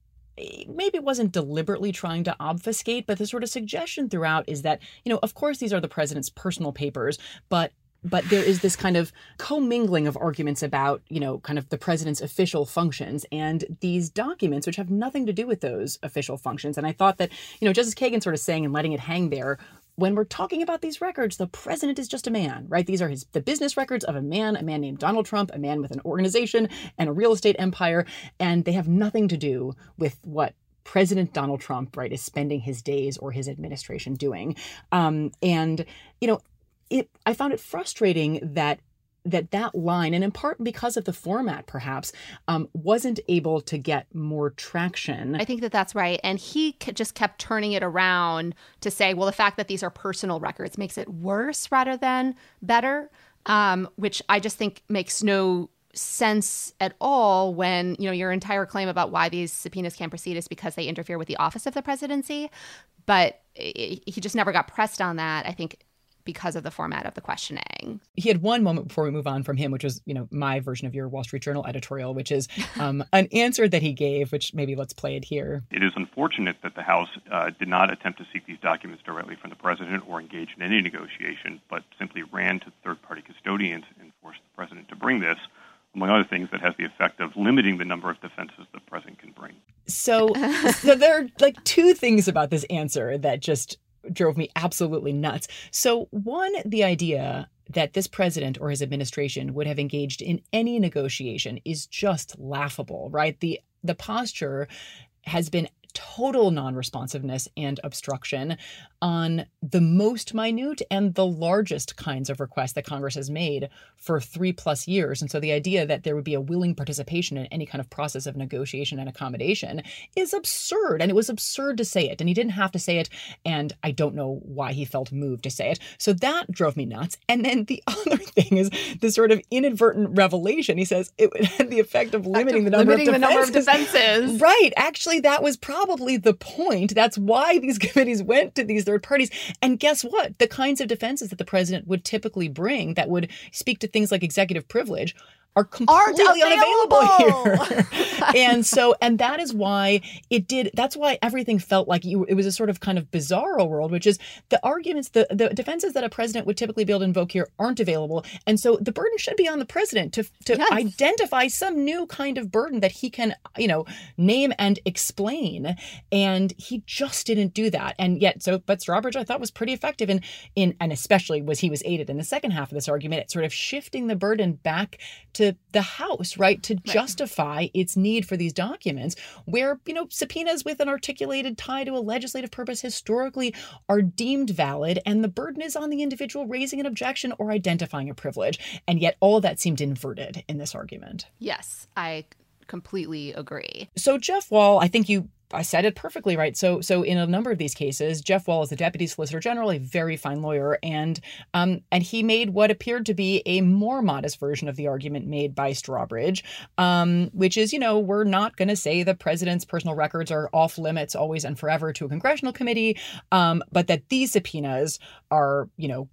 maybe wasn't deliberately trying to obfuscate, but the sort of suggestion throughout is that, you know, of course, these are the president's personal papers, but But there is this kind of commingling of arguments about, you know, kind of the president's official functions and these documents, which have nothing to do with those official functions. And I thought that, you know, Justice Kagan sort of saying and letting it hang there, when we're talking about these records, the president is just a man, right? These are his the business records of a man, a man named Donald Trump, a man with an organization and a real estate empire. And they have nothing to do with what President Donald Trump, right, is spending his days or his administration doing. Um, and, you know, It, I found it frustrating that that that line, and in part because of the format, perhaps, um, wasn't able to get more traction. I think that that's right. And he just kept turning it around to say, well, the fact that these are personal records makes it worse rather than better, um, which I just think makes no sense at all when, you know, your entire claim about why these subpoenas can't proceed is because they interfere with the office of the presidency. But it, he just never got pressed on that, I think, because of the format of the questioning. He had one moment before we move on from him, which was, you know, my version of your Wall Street Journal editorial, which is um, an answer that he gave, which maybe let's play it here. It is unfortunate that the House uh, did not attempt to seek these documents directly from the president or engage in any negotiation, but simply ran to third-party custodians and forced the president to bring this, among other things, that has the effect of limiting the number of defenses the president can bring. So, so there are like two things about this answer that just drove me absolutely nuts. So one, the idea that this president or his administration would have engaged in any negotiation is just laughable, right? The the posture has been total non-responsiveness and obstruction on the most minute and the largest kinds of requests that Congress has made for three plus years. And so the idea that there would be a willing participation in any kind of process of negotiation and accommodation is absurd. And it was absurd to say it. And he didn't have to say it. And I don't know why he felt moved to say it. So that drove me nuts. And then the other thing is the sort of inadvertent revelation. He says it had the effect of limiting the number limiting of the defenses. number of defenses. Right. Actually, that was probably the point. That's why these committees went to these third parties. And guess what? The kinds of defenses that the president would typically bring that would speak to things like executive privilege are completely unavailable here. And so, and that is why it did, that's why everything felt like you, it was a sort of kind of bizarro world, which is the arguments, the, the defenses that a president would typically be able to invoke here aren't available. And so the burden should be on the president to, to yes. identify some new kind of burden that he can, you know, name and explain. And he just didn't do that. And yet, so, but Strawbridge, I thought, was pretty effective in, in, and especially was he was aided in the second half of this argument at sort of shifting the burden back to the House, right, to right. justify its need for these documents where, you know, subpoenas with an articulated tie to a legislative purpose historically are deemed valid, and the burden is on the individual raising an objection or identifying a privilege. And yet all of that seemed inverted in this argument. Yes, I completely agree. So Jeff Wall, I think you I said it perfectly, right? So so in a number of these cases, Jeff Wall is the Deputy Solicitor General, a very fine lawyer, and um, and he made what appeared to be a more modest version of the argument made by Strawbridge, um, which is, you know, we're not going to say the president's personal records are off limits always and forever to a congressional committee, um, but that these subpoenas are, you know,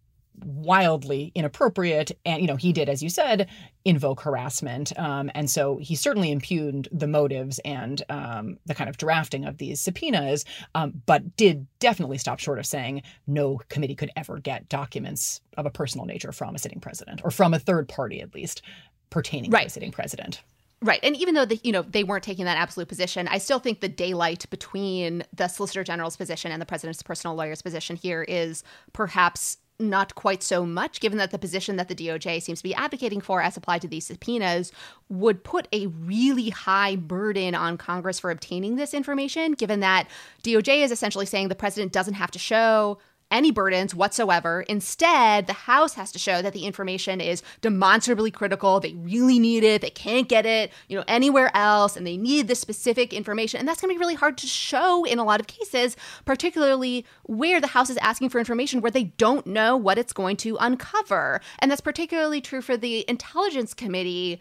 wildly inappropriate. And, you know, he did, as you said, invoke harassment. Um, and so he certainly impugned the motives and um, the kind of drafting of these subpoenas, um, but did definitely stop short of saying no committee could ever get documents of a personal nature from a sitting president, or from a third party, at least, pertaining right. to a sitting president. Right. And even though the, you know, they weren't taking that absolute position, I still think the daylight between the Solicitor General's position and the president's personal lawyer's position here is perhaps not quite so much, given that the position that the D O J seems to be advocating for as applied to these subpoenas would put a really high burden on Congress for obtaining this information, given that D O J is essentially saying the president doesn't have to show any burdens whatsoever. Instead, the House has to show that the information is demonstrably critical. They really need it. They can't get it, you know, anywhere else, and they need this specific information. And that's going to be really hard to show in a lot of cases, particularly where the House is asking for information where they don't know what it's going to uncover. And that's particularly true for the Intelligence Committee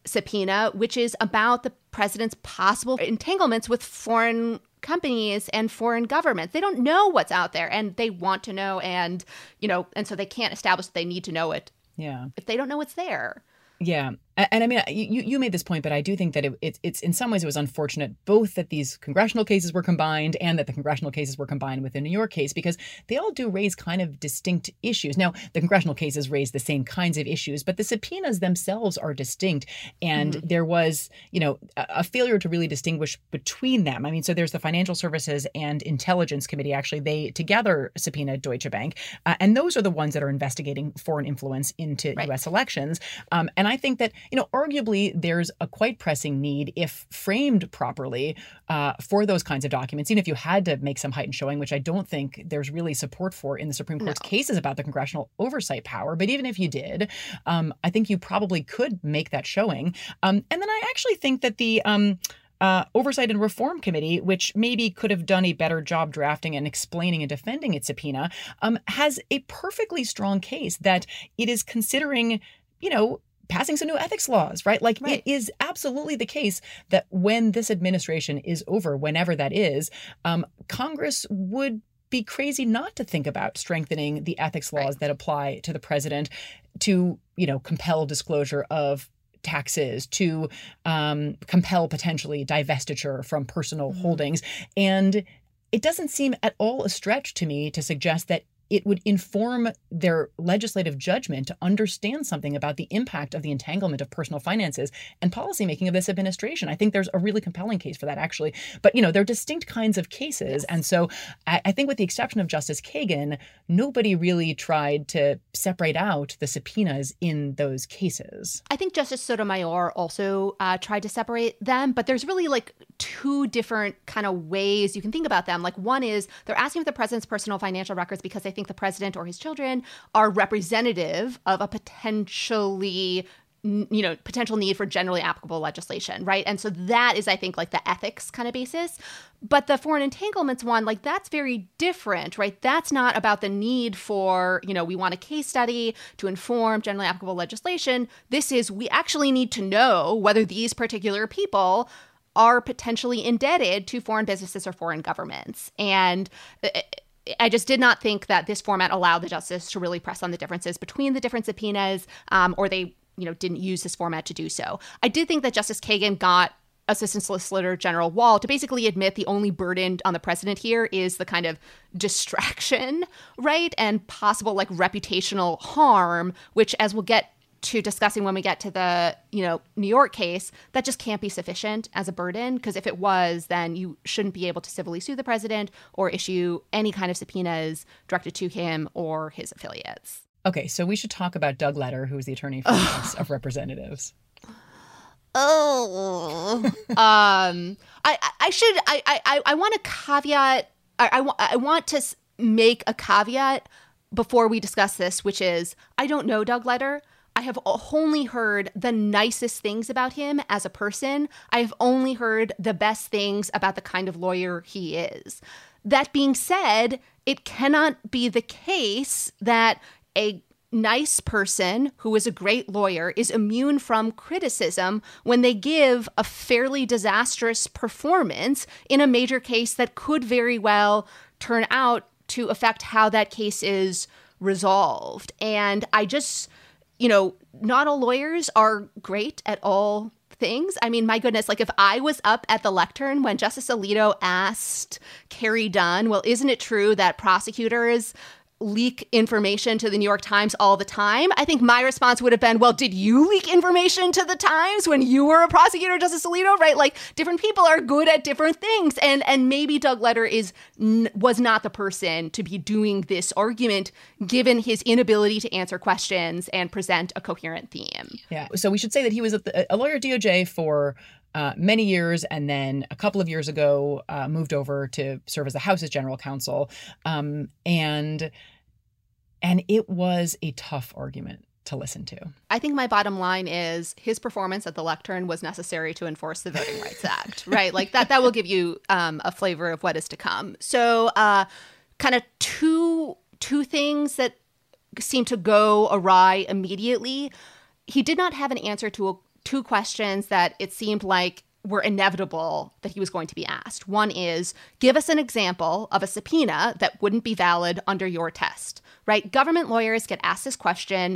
subpoena, which is about the president's possible entanglements with foreign companies and foreign governments. They don't know what's out there, and they want to know, and, you know, and so they can't establish that they need to know it. Yeah. If they don't know what's there. Yeah. And I mean, you, you made this point, but I do think that it, it, it's in some ways it was unfortunate both that these congressional cases were combined and that the congressional cases were combined with the New York case, because they all do raise kind of distinct issues. Now, the congressional cases raise the same kinds of issues, but the subpoenas themselves are distinct. And mm-hmm. there was, you know, a, a failure to really distinguish between them. I mean, so there's the Financial Services and Intelligence Committee. Actually, they together subpoenaed Deutsche Bank. Uh, and those are the ones that are investigating foreign influence into right. U S elections. Um, and I think that, you know, arguably there's a quite pressing need, if framed properly, uh, for those kinds of documents, even if you had to make some heightened showing, which I don't think there's really support for in the Supreme Court's no. cases about the congressional oversight power. But even if you did, um, I think you probably could make that showing. Um, and then I actually think that the um, Uh, Oversight and Reform Committee, which maybe could have done a better job drafting and explaining and defending its subpoena, um, has a perfectly strong case that it is considering, you know, passing some new ethics laws, right? Like right. it is absolutely the case that when this administration is over, whenever that is, um, Congress would be crazy not to think about strengthening the ethics laws right. that apply to the president to, you know, compel disclosure of taxes, to um, compel potentially divestiture from personal mm-hmm. holdings. And it doesn't seem at all a stretch to me to suggest that it would inform their legislative judgment to understand something about the impact of the entanglement of personal finances and policymaking of this administration. I think there's a really compelling case for that, actually. But, you know, they're distinct kinds of cases. Yes. And so I, I think with the exception of Justice Kagan, nobody really tried to separate out the subpoenas in those cases. I think Justice Sotomayor also uh, tried to separate them, but there's really like two different kind of ways you can think about them. Like one is they're asking for the president's personal financial records because they think the president or his children are representative of a potentially, you know, potential need for generally applicable legislation, right? And so that is, I think, like the ethics kind of basis. But the foreign entanglements one, like that's very different, right? That's not about the need for, you know, we want a case study to inform generally applicable legislation. This is, we actually need to know whether these particular people are potentially indebted to foreign businesses or foreign governments. And I just did not think that this format allowed the justice to really press on the differences between the different subpoenas, um, or they, you know, didn't use this format to do so. I did think that Justice Kagan got Assistant Solicitor General Wall to basically admit the only burden on the president here is the kind of distraction, right, and possible like reputational harm, which, as we'll get to discussing when we get to the, you know, New York case, that just can't be sufficient as a burden, because if it was, then you shouldn't be able to civilly sue the president or issue any kind of subpoenas directed to him or his affiliates. Okay, so we should talk about Doug Letter, who is the attorney for the House of Representatives. Oh, um, I, I should, I, I, I want to caveat, I, I, I want to make a caveat before we discuss this, which is, I don't know Doug Letter. I have only heard the nicest things about him as a person. I have only heard the best things about the kind of lawyer he is. That being said, it cannot be the case that a nice person who is a great lawyer is immune from criticism when they give a fairly disastrous performance in a major case that could very well turn out to affect how that case is resolved. And I just... You know, not all lawyers are great at all things. I mean, my goodness, like if I was up at the lectern when Justice Alito asked Carrie Dunn, well, isn't it true that prosecutors leak information to the New York Times all the time? I think my response would have been, well, did you leak information to the Times when you were a prosecutor, Justice Alito? Right? Like different people are good at different things. And and maybe Doug Letter is was not the person to be doing this argument, given his inability to answer questions and present a coherent theme. Yeah. So we should say that he was a, a lawyer at D O J for Uh, many years, and then a couple of years ago uh, moved over to serve as the House's general counsel. Um, and and it was a tough argument to listen to. I think my bottom line is his performance at the lectern was necessary to enforce the Voting Rights Act, right? Like that, that will give you um, a flavor of what is to come. So uh, kind of two, two things that seem to go awry immediately. He did not have an answer to a two questions that it seemed like were inevitable that he was going to be asked. One is, give us an example of a subpoena that wouldn't be valid under your test, right? Government lawyers get asked this question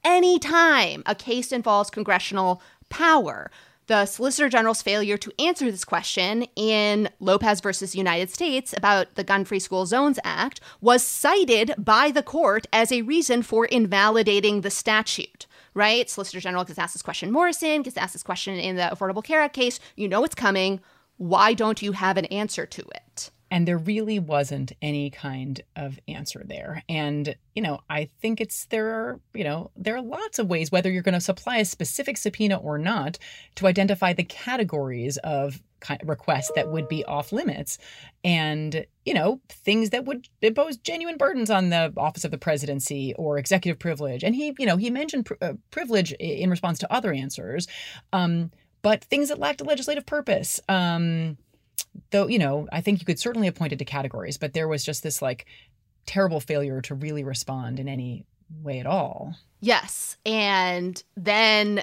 anytime a case involves congressional power. The Solicitor General's failure to answer this question in Lopez versus United States about the Gun-Free School Zones Act was cited by the court as a reason for invalidating the statute. Right? Solicitor General gets asked this question. Morrison gets asked this question in the Affordable Care Act case. You know it's coming. Why don't you have an answer to it? And there really wasn't any kind of answer there. And, you know, I think it's there are, you know, there are lots of ways, whether you're going to supply a specific subpoena or not, to identify the categories of requests that would be off limits and, you know, things that would impose genuine burdens on the office of the presidency or executive privilege. And he, you know, he mentioned pr- uh, privilege in response to other answers, um, but things that lacked a legislative purpose. Um, though, you know, I think you could certainly have pointed to categories, but there was just this like terrible failure to really respond in any way at all. Yes. And then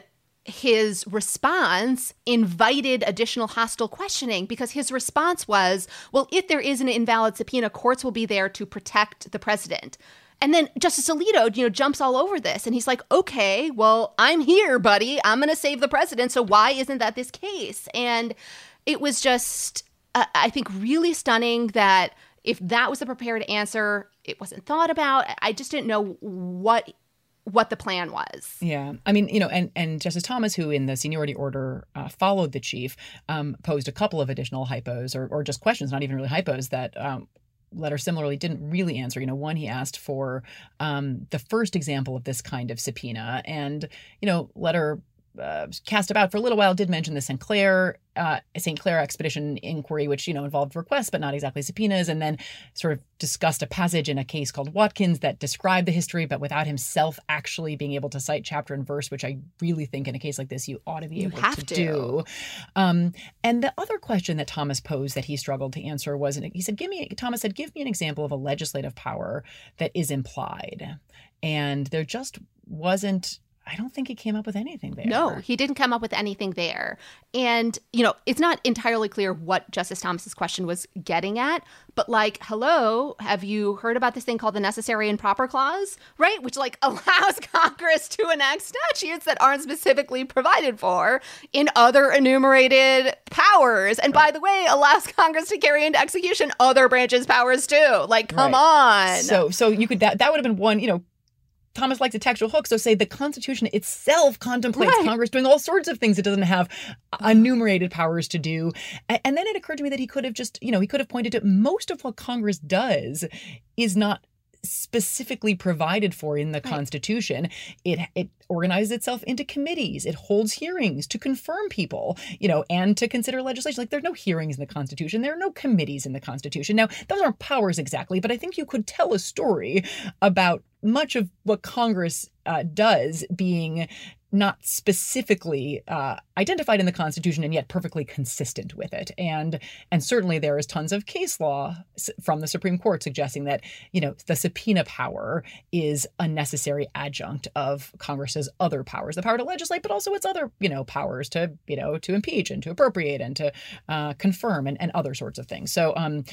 his response invited additional hostile questioning because his response was, well, if there is an invalid subpoena, courts will be there to protect the president. And then Justice Alito, you know, jumps all over this. And he's like, okay, well, I'm here, buddy. I'm going to save the president. So why isn't that this case? And it was just, uh, I think, really stunning that if that was the prepared answer, it wasn't thought about. I just didn't know what what the plan was. Yeah. I mean, you know, and, and Justice Thomas, who in the seniority order uh, followed the chief, um, posed a couple of additional hypos or, or just questions, not even really hypos, that um, Letter similarly didn't really answer. You know, one, he asked for um, the first example of this kind of subpoena. And, you know, Letter uh, cast about for a little while, did mention the Saint Clair, uh, Saint Clair expedition inquiry, which, you know, involved requests, but not exactly subpoenas, and then sort of discussed a passage in a case called Watkins that described the history, but without himself actually being able to cite chapter and verse, which I really think in a case like this, you ought to be you able have to, to do. Um, and the other question that Thomas posed that he struggled to answer was, he said, give me, Thomas said, give me an example of a legislative power that is implied. And there just wasn't, I don't think he came up with anything there. No, he didn't come up with anything there. And, you know, it's not entirely clear what Justice Thomas's question was getting at, but like, hello, have you heard about this thing called the necessary and proper clause, right? Which like allows Congress to enact statutes that aren't specifically provided for in other enumerated powers. And by the way, allows Congress to carry into execution other branches' powers too. Like, come right. on. So, so you could, that, that would have been one, you know, Thomas likes a textual hook, so say the Constitution itself contemplates right. Congress doing all sorts of things it doesn't have enumerated powers to do. And then it occurred to me that he could have just, you know, he could have pointed to most of what Congress does is not specifically provided for in the right. Constitution. It it organizes itself into committees. It holds hearings to confirm people, you know, and to consider legislation. Like, there's no hearings in the Constitution. There are no committees in the Constitution. Now, those aren't powers exactly, but I think you could tell a story about much of what Congress uh, does being not specifically uh, identified in the Constitution and yet perfectly consistent with it. And and certainly there is tons of case law from the Supreme Court suggesting that, you know, the subpoena power is a necessary adjunct of Congress's other powers, the power to legislate, but also its other, you know, powers to, you know, to impeach and to appropriate and to uh, confirm and, and other sorts of things. So, um,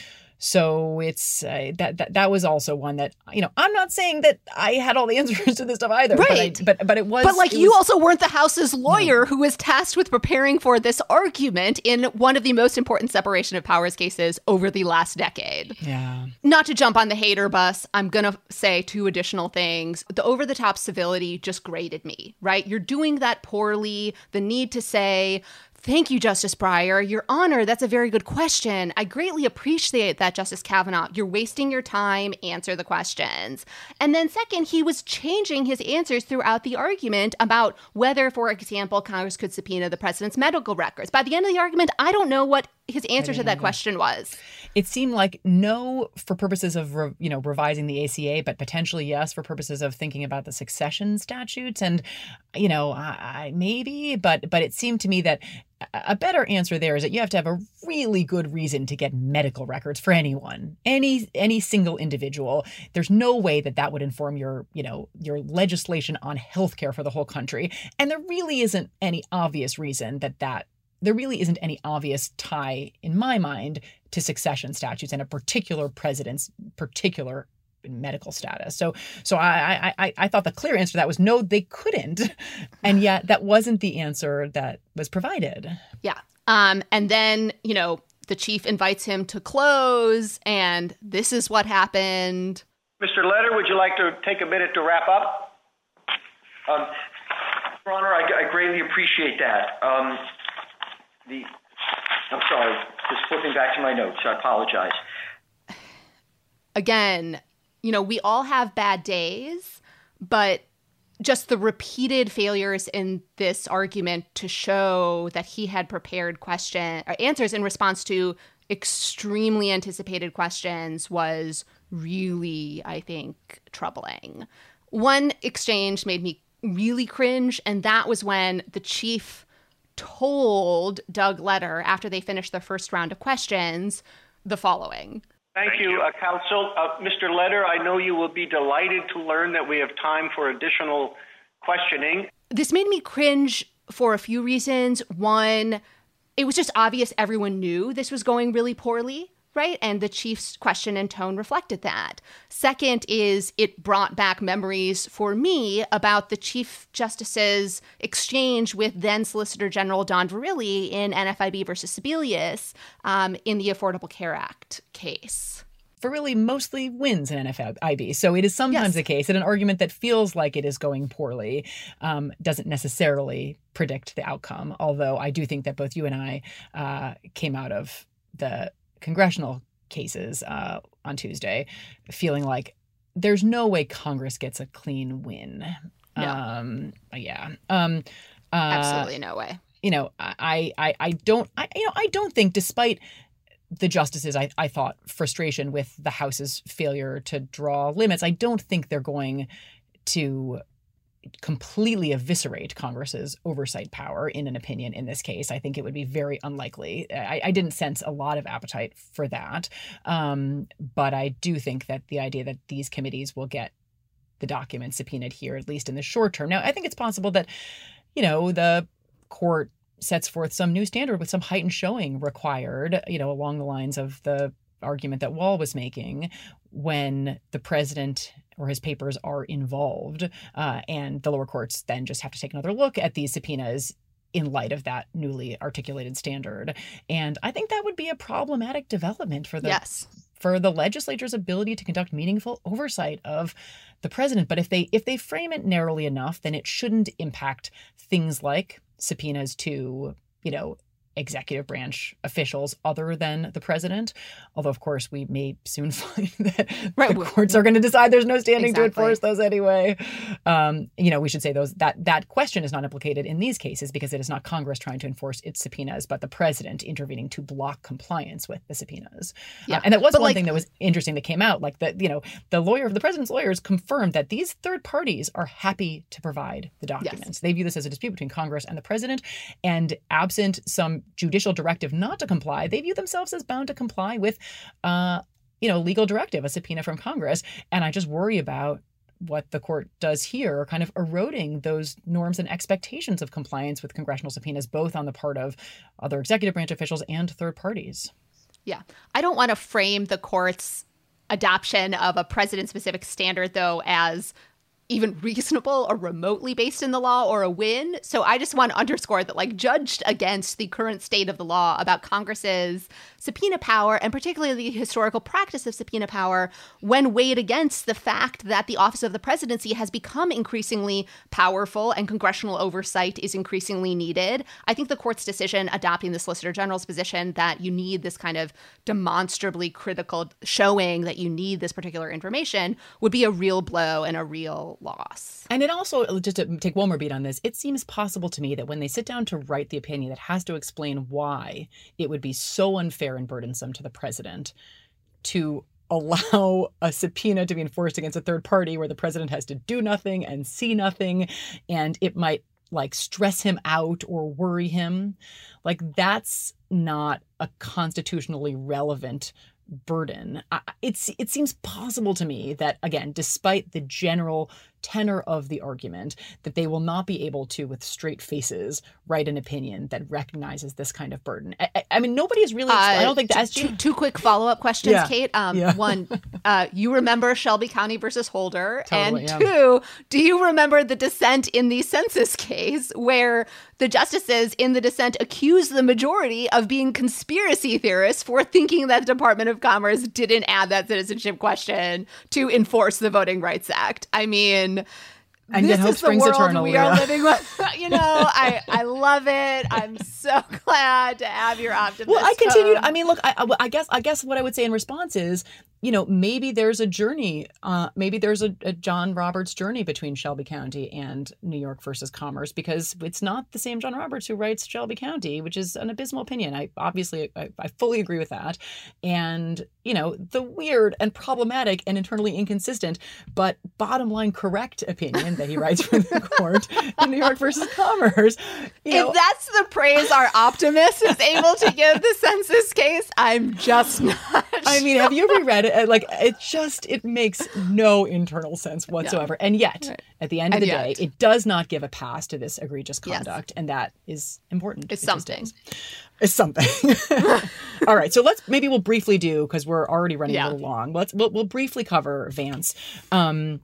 So it's uh, that, that that was also one that, you know, I'm not saying that I had all the answers to this stuff either. Right. But, I, but, but it was. But like, you was, also weren't the House's lawyer no. who was tasked with preparing for this argument in one of the most important separation of powers cases over the last decade. Yeah. Not to jump on the hater bus, I'm going to say two additional things. The over-the-top civility just grated me, right? You're doing that poorly. The need to say, thank you, Justice Breyer. Your Honor, that's a very good question. I greatly appreciate that, Justice Kavanaugh. You're wasting your time. Answer the questions. And then second, he was changing his answers throughout the argument about whether, for example, Congress could subpoena the president's medical records. By the end of the argument, I don't know what his answer to that know. question was. It seemed like no for purposes of, re, you know, revising the A C A, but potentially yes for purposes of thinking about the succession statutes. And, you know, I, I maybe, but but it seemed to me that a better answer there is that you have to have a really good reason to get medical records for anyone, any any single individual. There's no way that that would inform your, you know, your legislation on healthcare for the whole country. And there really isn't any obvious reason that that there really isn't any obvious tie in my mind to succession statutes and a particular president's particular medical status. So so I, I I thought the clear answer to that was no, they couldn't. And yet that wasn't the answer that was provided. Yeah. Um, and then, you know, the chief invites him to close, and this is what happened. Mister Leder, would you like to take a minute to wrap up? Um, Your Honor, I, I greatly appreciate that. Um, the I'm sorry, just flipping back to my notes. I apologize. Again, you know, we all have bad days, but just the repeated failures in this argument to show that he had prepared question or answers in response to extremely anticipated questions was really, I think, troubling. One exchange made me really cringe, and that was when the chief told Doug Leder, after they finished their first round of questions, the following. Thank you, uh, counsel. Uh, Mister Leder, I know you will be delighted to learn that we have time for additional questioning. This made me cringe for a few reasons. One, it was just obvious everyone knew this was going really poorly, right? And the chief's question and tone reflected that. Second is it brought back memories for me about the Chief Justice's exchange with then Solicitor General Don Verrilli in N F I B versus Sebelius um, in the Affordable Care Act case. Verrilli mostly wins in N F I B. So it is sometimes yes. the case that an argument that feels like it is going poorly um, doesn't necessarily predict the outcome. Although I do think that both you and I uh, came out of the congressional cases uh, on Tuesday feeling like there's no way Congress gets a clean win. No. Um, yeah. Um, uh, Absolutely no way. You know, I, I, I don't, I, you know, I don't think, despite the justices, I, I thought, frustration with the House's failure to draw limits, I don't think they're going to completely eviscerate Congress's oversight power in an opinion in this case. I think it would be very unlikely. I, I didn't sense a lot of appetite for that. Um, but I do think that the idea that these committees will get the documents subpoenaed here, at least in the short term. Now, I think it's possible that, you know, the court sets forth some new standard with some heightened showing required, you know, along the lines of the argument that Wall was making when the president or his papers are involved. Uh, and the lower courts then just have to take another look at these subpoenas in light of that newly articulated standard. And I think that would be a problematic development for the yes. for the legislature's ability to conduct meaningful oversight of the president. But if they if they frame it narrowly enough, then it shouldn't impact things like subpoenas to, you know, executive branch officials other than the president. Although, of course, we may soon find that right. the courts are going to decide there's no standing exactly. to enforce those anyway. Um, you know, we should say those that that question is not implicated in these cases because it is not Congress trying to enforce its subpoenas, but the president intervening to block compliance with the subpoenas. Yeah. Uh, and that was but one like, thing that was interesting that came out. Like, the, you know, the lawyer, the president's lawyers confirmed that these third parties are happy to provide the documents. Yes. They view this as a dispute between Congress and the president, and absent some judicial directive not to comply, they view themselves as bound to comply with, uh, you know, legal directive, a subpoena from Congress. And I just worry about what the court does here, kind of eroding those norms and expectations of compliance with congressional subpoenas, both on the part of other executive branch officials and third parties. Yeah. I don't want to frame the court's adoption of a president-specific standard, though, as even reasonable or remotely based in the law or a win. So I just want to underscore that, like, judged against the current state of the law about Congress's subpoena power, and particularly the historical practice of subpoena power, when weighed against the fact that the office of the presidency has become increasingly powerful and congressional oversight is increasingly needed, I think the court's decision adopting the Solicitor General's position that you need this kind of demonstrably critical showing that you need this particular information would be a real blow and a real loss. And it also, just to take one more beat on this, it seems possible to me that when they sit down to write the opinion that has to explain why it would be so unfair and burdensome to the president to allow a subpoena to be enforced against a third party where the president has to do nothing and see nothing, and it might like stress him out or worry him. Like that's not a constitutionally relevant burden. I, it's it seems possible to me that, again, despite the general tenor of the argument, that they will not be able to, with straight faces, write an opinion that recognizes this kind of burden. I, I, I mean, nobody is really. Uh, I don't think that's two, two quick follow up questions, yeah. Kate. Um, yeah. One, uh, you remember Shelby County versus Holder, totally, and yeah. two, do you remember the dissent in the census case where the justices in the dissent accused the majority of being conspiracy theorists for thinking that the Department of Commerce didn't add that citizenship question to enforce the Voting Rights Act? I mean. And this yet hope is the springs world eternal. we yeah. are living with. You know, I, I love it. I'm so glad to have your optimism. Well, I continued. I mean, look, I, I guess I guess what I would say in response is, you know, maybe there's a journey. Uh, maybe there's a, a John Roberts journey between Shelby County and New York versus Commerce, because it's not the same John Roberts who writes Shelby County, which is an abysmal opinion. I obviously I, I fully agree with that. And, you know, the weird and problematic and internally inconsistent, but bottom line correct opinion that he writes for the court in New York versus Commerce. You know, if that's the praise our optimist is able to give the census case, I'm just not. I mean, have you reread it? Like, it just, it makes no internal sense whatsoever. No. And yet, right. at the end of and the yet. day, it does not give a pass to this egregious conduct. Yes. And that is important. It's it something. It's something. All right. So let's, maybe we'll briefly do, because we're already running yeah. a little long. Let's, we'll, we'll briefly cover Vance, um,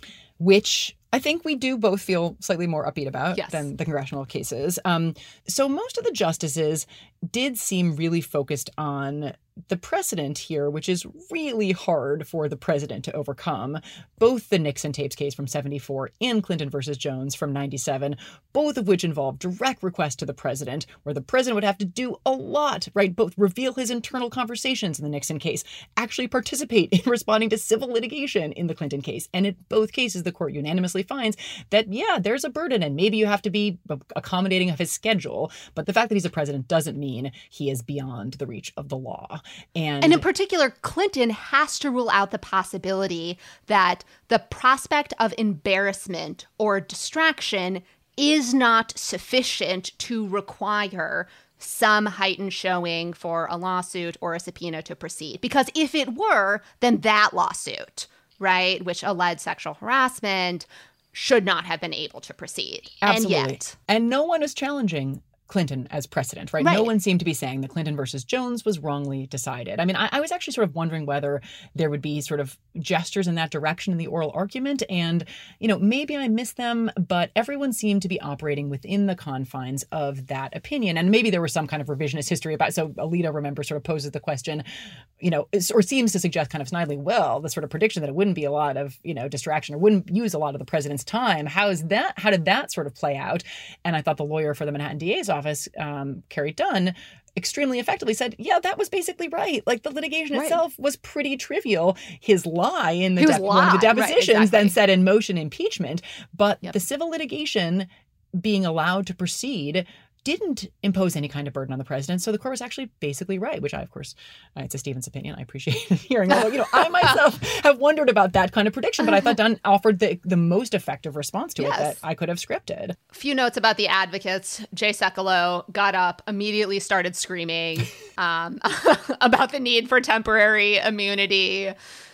which I think we do both feel slightly more upbeat about yes. than the congressional cases. Um, so most of the justices did seem really focused on the precedent here, which is really hard for the president to overcome. Both the Nixon tapes case from seventy-four and Clinton versus Jones from ninety-seven, both of which involved direct requests to the president, where the president would have to do a lot, right? Both reveal his internal conversations in the Nixon case, actually participate in responding to civil litigation in the Clinton case. And in both cases, the court unanimously finds that, yeah, there's a burden and maybe you have to be accommodating of his schedule. But the fact that he's a president doesn't mean he is beyond the reach of the law. And, and in particular, Clinton has to rule out the possibility that the prospect of embarrassment or distraction is not sufficient to require some heightened showing for a lawsuit or a subpoena to proceed. Because if it were, then that lawsuit, right, which alleged sexual harassment, should not have been able to proceed. Absolutely. And yet. And no one is challenging Clinton as precedent, right? right? No one seemed to be saying that Clinton versus Jones was wrongly decided. I mean, I, I was actually sort of wondering whether there would be sort of gestures in that direction in the oral argument. And, you know, maybe I missed them, but everyone seemed to be operating within the confines of that opinion. And maybe there was some kind of revisionist history about, so Alito, remember, sort of poses the question, you know, or seems to suggest kind of snidely, well, the sort of prediction that it wouldn't be a lot of, you know, distraction or wouldn't use a lot of the president's time. How is that? How did that sort of play out? And I thought the lawyer for the Manhattan D A's office, um, Kerry Dunn, extremely effectively said, yeah, that was basically right. Like the litigation right. itself was pretty trivial. His lie in the, de- one of the depositions right, exactly. then set in motion impeachment. But yep. the civil litigation being allowed to proceed didn't impose any kind of burden on the president. So the court was actually basically right, which I, of course, uh, it's a Stevens opinion. I appreciate hearing that. You know, I myself have wondered about that kind of prediction, but I thought Dunn offered the, the most effective response to yes. it that I could have scripted. A few notes about the advocates. Jay Sekulow got up, immediately started screaming um, about the need for temporary immunity.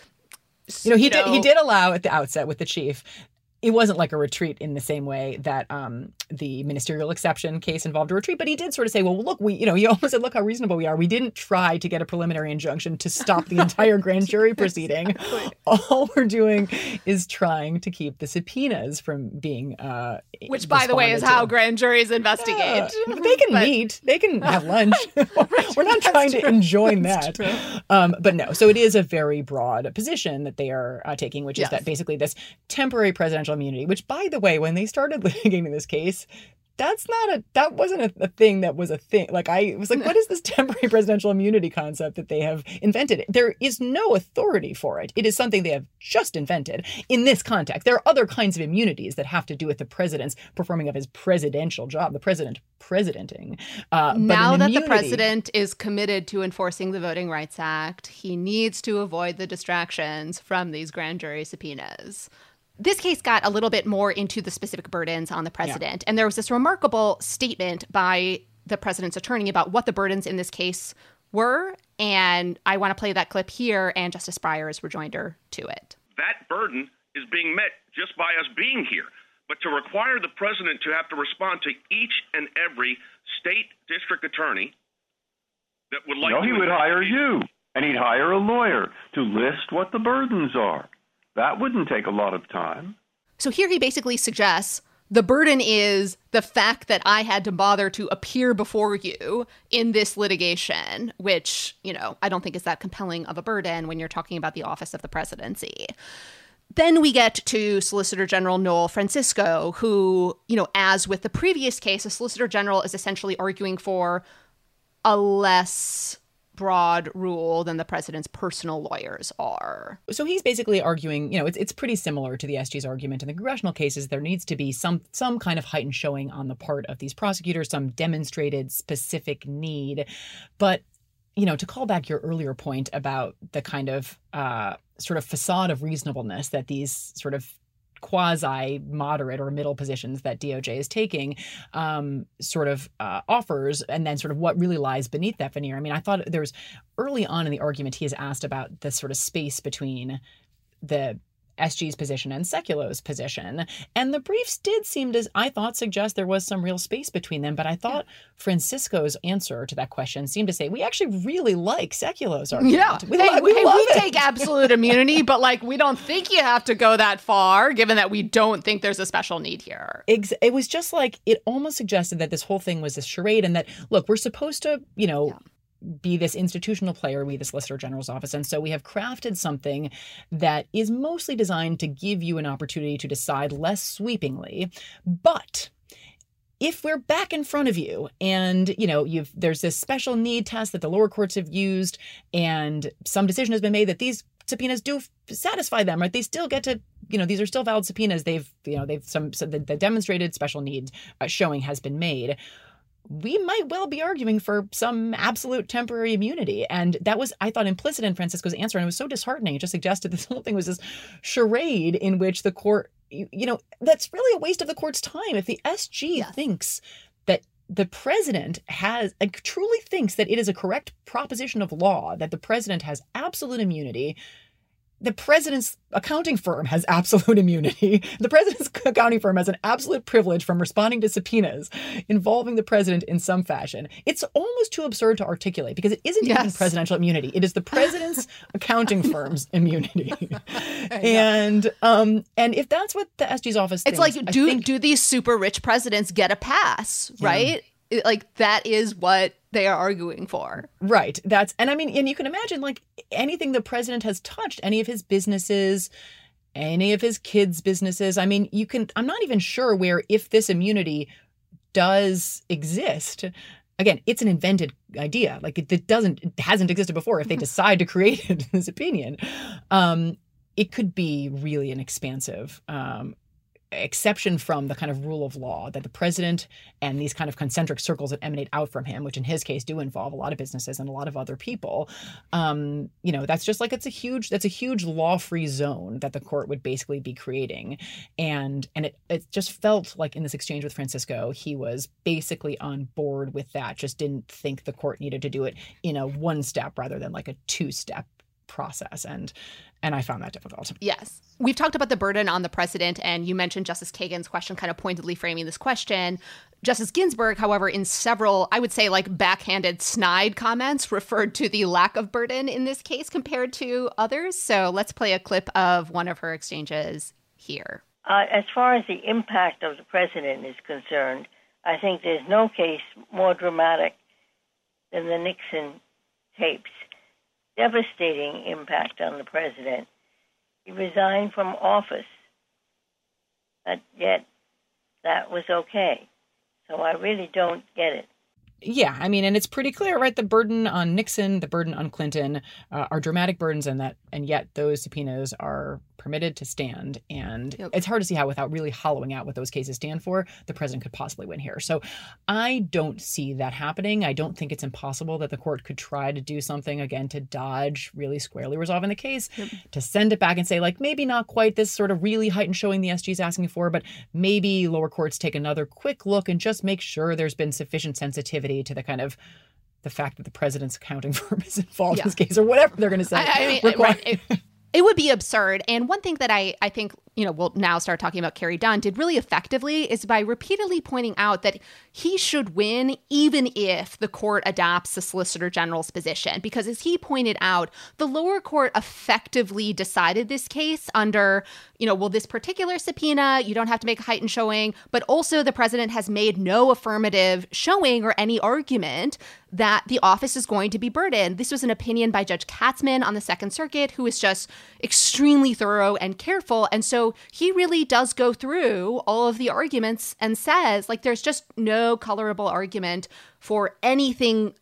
You know, he you did know, he did allow at the outset with the chief. It wasn't like a retreat in the same way that um, the ministerial exception case involved a retreat, but he did sort of say, well, look, we, you know, he almost said, look how reasonable we are. We didn't try to get a preliminary injunction to stop the entire grand jury proceeding. Exactly. All we're doing is trying to keep the subpoenas from being uh, Which, by the way, is to. how grand juries investigate. Yeah. They can but... meet. They can have lunch. We're not trying true. to enjoin that. Um, but no, so it is a very broad position that they are uh, taking, which yes. is that basically this temporary presidential immunity, which, by the way, when they started litigating this case, that's not a, that wasn't a, a thing that was a thing. Like, I was like, what is this temporary presidential immunity concept that they have invented? There is no authority for it. It is something they have just invented in this context. There are other kinds of immunities that have to do with the president's performing of his presidential job, the president presidenting. Uh, now but that immunity, the president is committed to enforcing the Voting Rights Act, he needs to avoid the distractions from these grand jury subpoenas. This case got a little bit more into the specific burdens on the president. Yeah. And there was this remarkable statement by the president's attorney about what the burdens in this case were. And I want to play that clip here and Justice Breyer's rejoinder to it. That burden is being met just by us being here. But to require the president to have to respond to each and every state district attorney that would like no, to... No, he would hire you, and he'd hire a lawyer to list what the burdens are. That wouldn't take a lot of time. So here he basically suggests the burden is the fact that I had to bother to appear before you in this litigation, which, you know, I don't think is that compelling of a burden when you're talking about the office of the presidency. Then we get to Solicitor General Noel Francisco, who, you know, as with the previous case, a Solicitor General is essentially arguing for a less broad rule than the president's personal lawyers are. So he's basically arguing, you know, it's it's pretty similar to the S G's argument in the congressional cases. There needs to be some some kind of heightened showing on the part of these prosecutors, some demonstrated specific need. But, you know, to call back your earlier point about the kind of uh, sort of facade of reasonableness that these sort of quasi-moderate or middle positions that D O J is taking um, sort of uh, offers, and then sort of what really lies beneath that veneer. I mean, I thought there's early on in the argument he has asked about the sort of space between the S G's position and Sekulo's position. And the briefs did seem to, I thought, suggest there was some real space between them. But I thought yeah. Francisco's answer to that question seemed to say, we actually really like Sekulo's argument. Yeah. We, hey, lo- we, hey, love we it. take absolute immunity, but like, we don't think you have to go that far, given that we don't think there's a special need here. It was just like, it almost suggested that this whole thing was a charade and that, look, we're supposed to, you know, yeah. be this institutional player, we the Solicitor General's office. And so we have crafted something that is mostly designed to give you an opportunity to decide less sweepingly. But if we're back in front of you and, you know, you've there's this special need test that the lower courts have used and some decision has been made that these subpoenas do satisfy them, right? They still get to, you know, these are still valid subpoenas. They've, you know, they've some, so the, the demonstrated special need uh, showing has been made. We might well be arguing for some absolute temporary immunity. And that was, I thought, implicit in Francisco's answer. And it was so disheartening. It just suggested this whole thing was this charade in which the court, you, you know, that's really a waste of the court's time. If the S G yes. thinks that the president has, like, truly thinks that it is a correct proposition of law, that the president has absolute immunity, the president's accounting firm has absolute immunity. The president's accounting firm has an absolute privilege from responding to subpoenas involving the president in some fashion. It's almost too absurd to articulate because it isn't yes. even presidential immunity. It is the president's accounting firm's immunity. and um, and if that's what the S G's office thinks, it's like, do think, do these super rich presidents get a pass, right? Yeah. It, like, that is what they are arguing for. Right. That's, and I mean, and you can imagine, like, anything the president has touched, any of his businesses, any of his kids' businesses. I mean, you can, I'm not even sure where, if this immunity does exist, again, it's an invented idea. Like, it, it doesn't, it hasn't existed before. If they decide to create it, in this opinion, um, it could be really an expansive um exception from the kind of rule of law that the president and these kind of concentric circles that emanate out from him, which in his case do involve a lot of businesses and a lot of other people. Um, you know, that's just like, it's a huge, that's a huge law-free zone that the court would basically be creating. And, and it, it just felt like in this exchange with Francisco, he was basically on board with that, just didn't think the court needed to do it in a one step rather than like a two step process. And And I found that difficult. Yes. We've talked about the burden on the president, and you mentioned Justice Kagan's question kind of pointedly framing this question. Justice Ginsburg, however, in several, I would say, like, backhanded, snide comments, referred to the lack of burden in this case compared to others. So let's play a clip of one of her exchanges here. Uh, as far as the impact of the president is concerned, I think there's no case more dramatic than the Nixon tapes. Devastating impact on the president. He resigned from office, but yet that was okay. So I really don't get it. Yeah, I mean, and it's pretty clear, right? The burden on Nixon, the burden on Clinton uh, are dramatic burdens, and that and yet those subpoenas are permitted to stand. And Yep. it's hard to see how, without really hollowing out what those cases stand for, the president could possibly win here. So I don't see that happening. I don't think it's impossible that the court could try to do something, again, to dodge really squarely resolving the case, Yep. to send it back and say, like, maybe not quite this sort of really heightened showing the S G is asking for, but maybe lower courts take another quick look and just make sure there's been sufficient sensitivity to the kind of the fact that the president's accounting firm is involved Yeah. in this case, or whatever they're going to say. I, I mean, Require- right, it, it would be absurd. And one thing that I, I think, you know, we'll now start talking about Carrie Dunn did really effectively is by repeatedly pointing out that he should win even if the court adopts the Solicitor General's position. Because as he pointed out, the lower court effectively decided this case under, you know, well, this particular subpoena, you don't have to make a heightened showing, but also the president has made no affirmative showing or any argument that the office is going to be burdened. This was an opinion by Judge Katzmann on the Second Circuit, who is just extremely thorough and careful. And so he really does go through all of the arguments and says, like, there's just no colorable argument for anything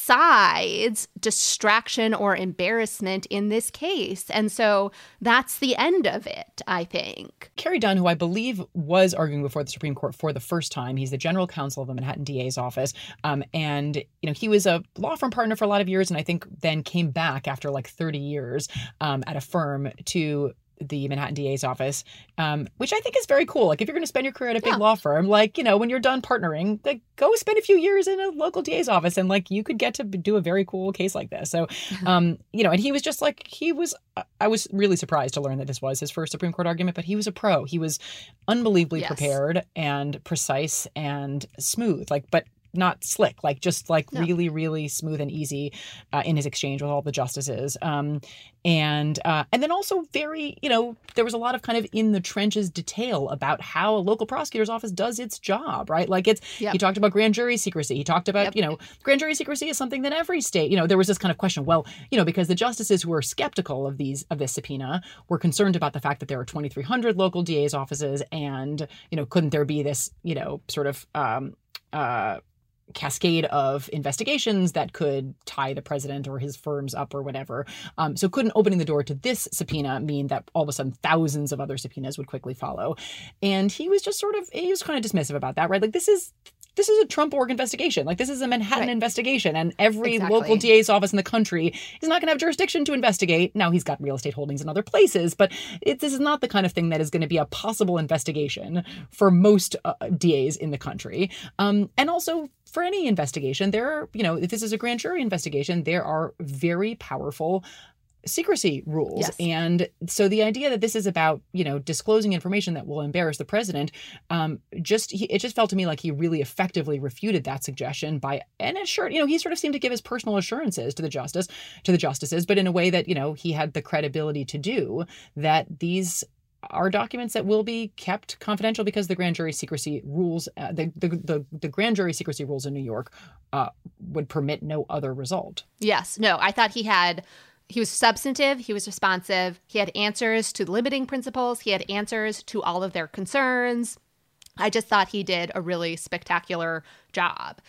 besides distraction or embarrassment in this case. And so that's the end of it, I think. Carrie Dunn, who I believe was arguing before the Supreme Court for the first time, he's the general counsel of the Manhattan D A's office. Um, and, you know, he was a law firm partner for a lot of years, and I think then came back after like thirty years um, at a firm to the Manhattan D A's office, um, which I think is very cool. Like, if you're going to spend your career at a big Yeah. law firm, like, you know, when you're done partnering, like, go spend a few years in a local D A's office, and like, you could get to do a very cool case like this. So, um, you know, and he was just like, he was, I was really surprised to learn that this was his first Supreme Court argument, but he was a pro. He was unbelievably Yes. prepared and precise and smooth, like, but not slick, like just like No. really, really smooth and easy uh, in his exchange with all the justices. Um, and uh, and then also very, you know, there was a lot of kind of in the trenches detail about how a local prosecutor's office does its job, right? Like it's, Yep. he talked about grand jury secrecy. He talked about, Yep. you know, grand jury secrecy is something that every state, you know, there was this kind of question, well, you know, because the justices who were skeptical of these, of this subpoena were concerned about the fact that there are twenty-three hundred local D A's offices, and, you know, couldn't there be this, you know, sort of, um, uh, cascade of investigations that could tie the president or his firms up or whatever. Um, so couldn't opening the door to this subpoena mean that all of a sudden thousands of other subpoenas would quickly follow? And he was just sort of, he was kind of dismissive about that, right? Like, this is, this is a Trump org investigation. Like, this is a Manhattan Right. investigation, and every Exactly. local D A's office in the country is not going to have jurisdiction to investigate. Now, he's got real estate holdings in other places, but it, this is not the kind of thing that is going to be a possible investigation for most uh, D A's in the country. Um, and also, for any investigation, there are, you know, if this is a grand jury investigation, there are very powerful secrecy rules. Yes. And so the idea that this is about, you know, disclosing information that will embarrass the president, um, just, he, it just felt to me like he really effectively refuted that suggestion by, and assured, you know, he sort of seemed to give his personal assurances to the justice, to the justices, but in a way that, you know, he had the credibility to do, that these are documents that will be kept confidential because the grand jury secrecy rules, uh, the, the, the, the grand jury secrecy rules in New York uh, would permit no other result. Yes. No, I thought he had, he was substantive, he was responsive, he had answers to the limiting principles, he had answers to all of their concerns. I just thought he did a really spectacular job.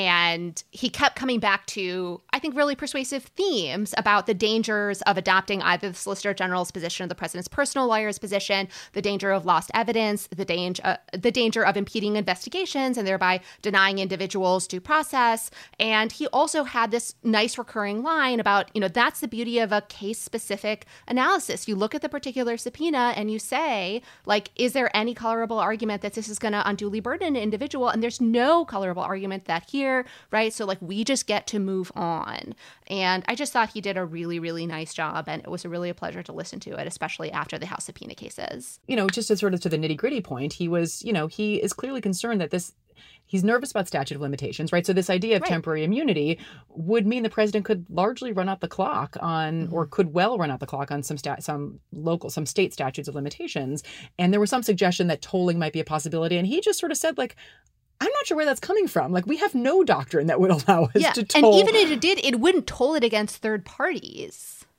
And he kept coming back to, I think, really persuasive themes about the dangers of adopting either the Solicitor General's position or the president's personal lawyer's position, the danger of lost evidence, the danger, uh, the danger of impeding investigations and thereby denying individuals due process. And he also had this nice recurring line about, you know, that's the beauty of a case-specific analysis. You look at the particular subpoena and you say, like, is there any colorable argument that this is going to unduly burden an individual? And there's no colorable argument that he here, right? So like, we just get to move on. And I just thought he did a really, really nice job. And it was a really a pleasure to listen to it, especially after the House subpoena cases. You know, just to sort of to the nitty gritty point, he was, you know, he is clearly concerned that this, he's nervous about statute of limitations, right? So this idea of Right. temporary immunity would mean the president could largely run out the clock on, mm-hmm. or could well run out the clock on some stat, some local, some state statutes of limitations. And there was some suggestion that tolling might be a possibility. And he just sort of said, like, I'm not sure where that's coming from. Like, we have no doctrine that would allow us yeah. to toll. And even if it did, it wouldn't toll it against third parties.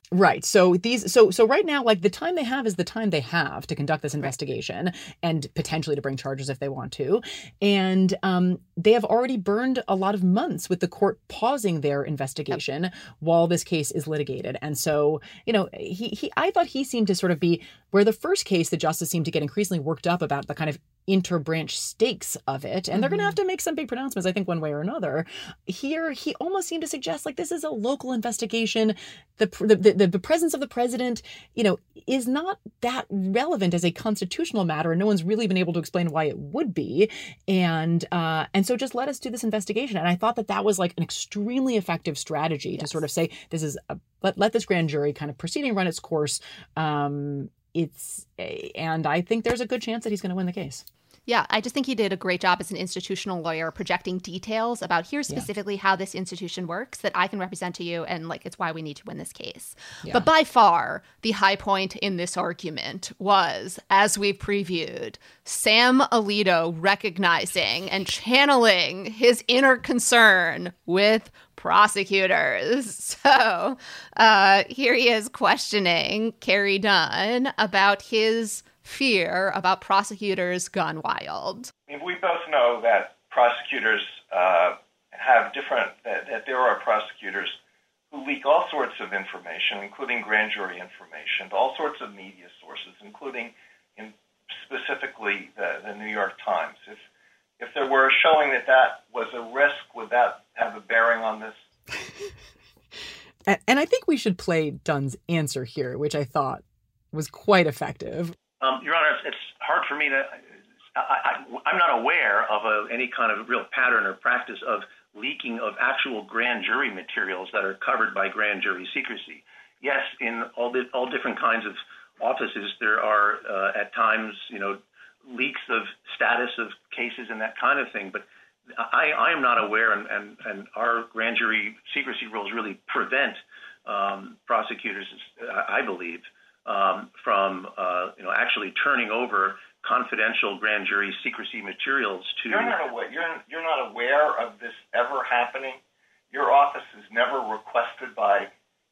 Right. So these, so so right now, like the time they have is the time they have to conduct this investigation right. and potentially to bring charges if they want to. And um, they have already burned a lot of months with the court pausing their investigation yep. while this case is litigated. And so, you know, he, he I thought he seemed to sort of be where the first case, the justice seemed to get increasingly worked up about the kind of interbranch stakes of it. And mm-hmm. they're going to have to make some big pronouncements, I think, one way or another. Here, he almost seemed to suggest like this is a local investigation. The, the, the, the presence of the president, you know, is not that relevant as a constitutional matter. And no one's really been able to explain why it would be. And uh, and so just let us do this investigation. And I thought that that was like an extremely effective strategy yes. to sort of say, this is a, let, let this grand jury kind of proceeding run its course. Um, it's a, and I think there's a good chance that he's going to win the case. Yeah, I just think he did a great job as an institutional lawyer projecting details about here's specifically yeah. how this institution works that I can represent to you. And like, it's why we need to win this case. Yeah. But by far, the high point in this argument was, as we previewed, Sam Alito recognizing and channeling his inner concern with prosecutors. So uh, here he is questioning Carrie Dunn about his fear about prosecutors gone wild. I mean, we both know that prosecutors uh, have different, that, that there are prosecutors who leak all sorts of information, including grand jury information, to all sorts of media sources, including in specifically the, the New York Times. If if there were a showing that that was a risk, would that have a bearing on this? and, and I think we should play Dunn's answer here, which I thought was quite effective. Um, Your Honor, it's hard for me to, I, I, I'm not aware of a, any kind of real pattern or practice of leaking of actual grand jury materials that are covered by grand jury secrecy. Yes, in all the, all different kinds of offices, there are uh, at times, you know, leaks of status of cases and that kind of thing, but I, I am not aware, and, and, and our grand jury secrecy rules really prevent um, prosecutors, I believe, Um, from uh, you know actually turning over confidential grand jury secrecy materials to. You're not aware. You're you're not aware of this ever happening. Your office is never requested by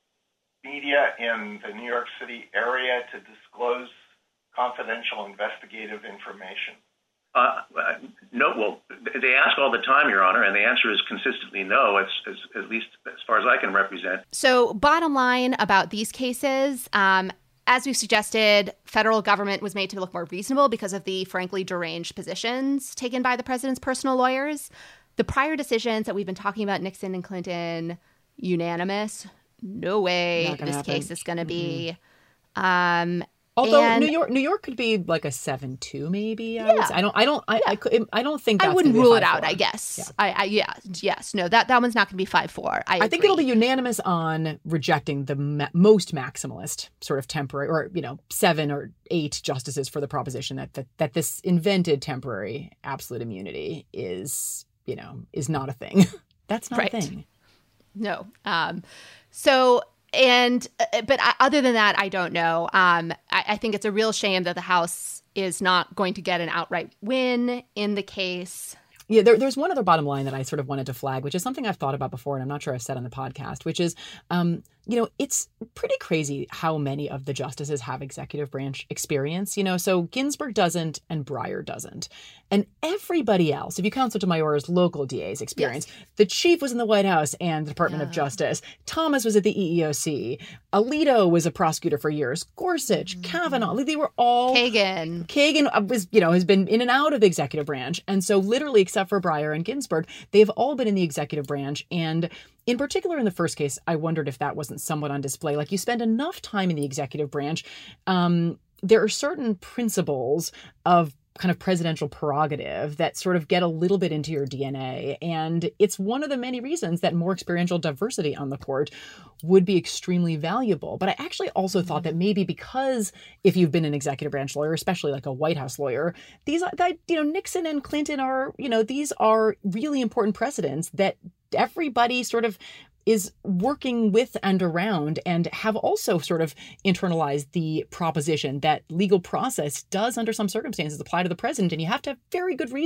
media in the New York City area to disclose confidential investigative information. Uh, no, well, they ask all the time, Your Honor, and the answer is consistently no, as, as, at least as far as I can represent. So, bottom line about these cases. Um, As we've suggested, federal government was made to look more reasonable because of the frankly deranged positions taken by the president's personal lawyers. The prior decisions that we've been talking about, Nixon and Clinton, unanimous. No way this happen. case is going to be. Mm-hmm. Um, Although and, New York, New York could be like a seven two, maybe. I, yeah. I don't, I don't, I, yeah. I, could, I don't think that's I wouldn't rule it out. four. I guess. Yeah. I, I, yeah, yes, no, that that one's not going to be five four. I, I think it'll be unanimous on rejecting the ma- most maximalist sort of temporary, or you know, seven or eight justices for the proposition that that that this invented temporary absolute immunity is, you know, is not a thing. That's not right. a thing. No. Um. So. And but other than that, I don't know. Um, I, I think it's a real shame that the House is not going to get an outright win in the case. Yeah, there, there's one other bottom line that I sort of wanted to flag, which is something I've thought about before, and I'm not sure I've said on the podcast, which is, um, you know, it's pretty crazy how many of the justices have executive branch experience. You know, so Ginsburg doesn't and Breyer doesn't. And everybody else, if you count Sotomayor's local D A's experience, yes. the chief was in the White House and the Department yeah. of Justice. Thomas was at the E E O C. Alito was a prosecutor for years. Gorsuch, mm-hmm. Kavanaugh, they were all... Kagan. Kagan was, you know, has been in and out of the executive branch. And so literally, except for Breyer and Ginsburg, they've all been in the executive branch. And in particular, in the first case, I wondered if that wasn't somewhat on display. Like, you spend enough time in the executive branch, um, there are certain principles of kind of presidential prerogative that sort of get a little bit into your D N A. And it's one of the many reasons that more experiential diversity on the court would be extremely valuable. But I actually also thought that maybe because if you've been an executive branch lawyer, especially like a White House lawyer, these, that, you know, Nixon and Clinton are, you know, these are really important precedents that everybody sort of is working with and around, and have also sort of internalized the proposition that legal process does, under some circumstances, apply to the president. And you have to have very good reasons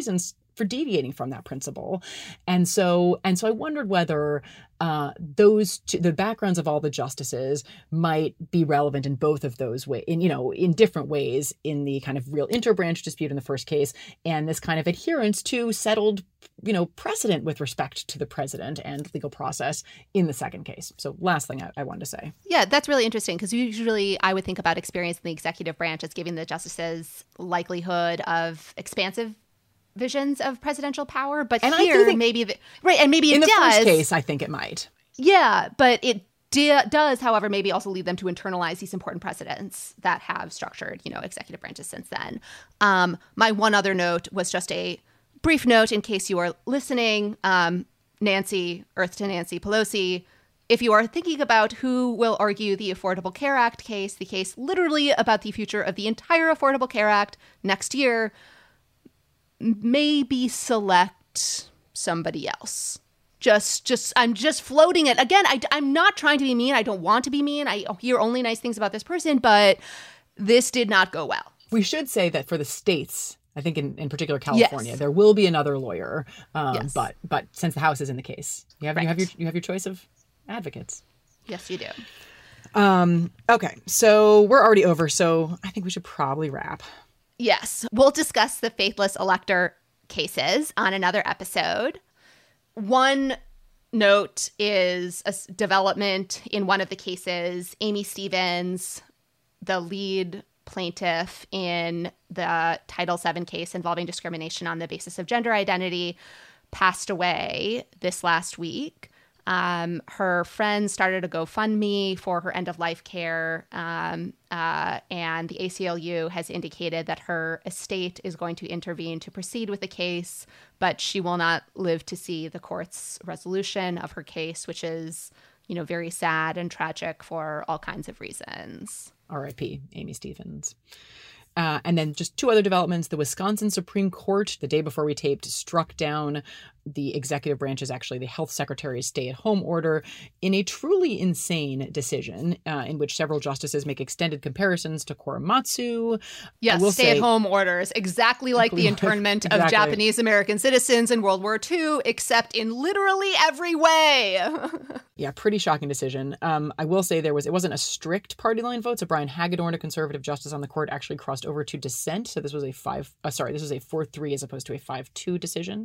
for deviating from that principle. And so and so I wondered whether uh, those two, the backgrounds of all the justices might be relevant in both of those ways, in, you know, in different ways in the kind of real interbranch dispute in the first case and this kind of adherence to settled, you know, precedent with respect to the president and legal process in the second case. So last thing I, I wanted to say. Yeah, that's really interesting because usually I would think about experience in the executive branch as giving the justices likelihood of expansive visions of presidential power, but and here think, maybe the, right, and maybe it in the does. first case, I think it might. Yeah, but it di- does, however, maybe also lead them to internalize these important precedents that have structured, you know, executive branches since then. Um, my one other note was just a brief note in case you are listening, um, Nancy, Earth to Nancy Pelosi. If you are thinking about who will argue the Affordable Care Act case, the case literally about the future of the entire Affordable Care Act next year, maybe select somebody else. Just, just, I'm just floating it. Again, I, I'm not trying to be mean. I don't want to be mean. I hear only nice things about this person, but this did not go well. We should say that for the states, I think in, in particular California, yes. there will be another lawyer. Um, yes. But but since the House is in the case, you have right. you have your you have your choice of advocates. Yes, you do. Um, okay, so we're already over. So I think we should probably wrap. Yes, we'll discuss the faithless elector cases on another episode. One note is a development in one of the cases. Amy Stevens, the lead plaintiff in the Title seven case involving discrimination on the basis of gender identity, passed away this last week. Um, her friends started a GoFundMe for her end-of-life care, um, uh, and the A C L U has indicated that her estate is going to intervene to proceed with the case, but she will not live to see the court's resolution of her case, which is, you know, very sad and tragic for all kinds of reasons. R I P Amy Stevens. Uh, and then just two other developments. The Wisconsin Supreme Court, the day before we taped, struck down the executive branch's, actually the health secretary's stay-at-home order in a truly insane decision uh, in which several justices make extended comparisons to Korematsu. Yes, stay-at-home orders, exactly like the internment exactly. of Japanese American citizens in World War Two, except in literally every way. Yeah, pretty shocking decision. Um, I will say there was, it wasn't a strict party line vote, so Brian Hagedorn, a conservative justice on the court, actually crossed over to dissent. So this was a five, uh, sorry, this was a four three as opposed to a five two decision.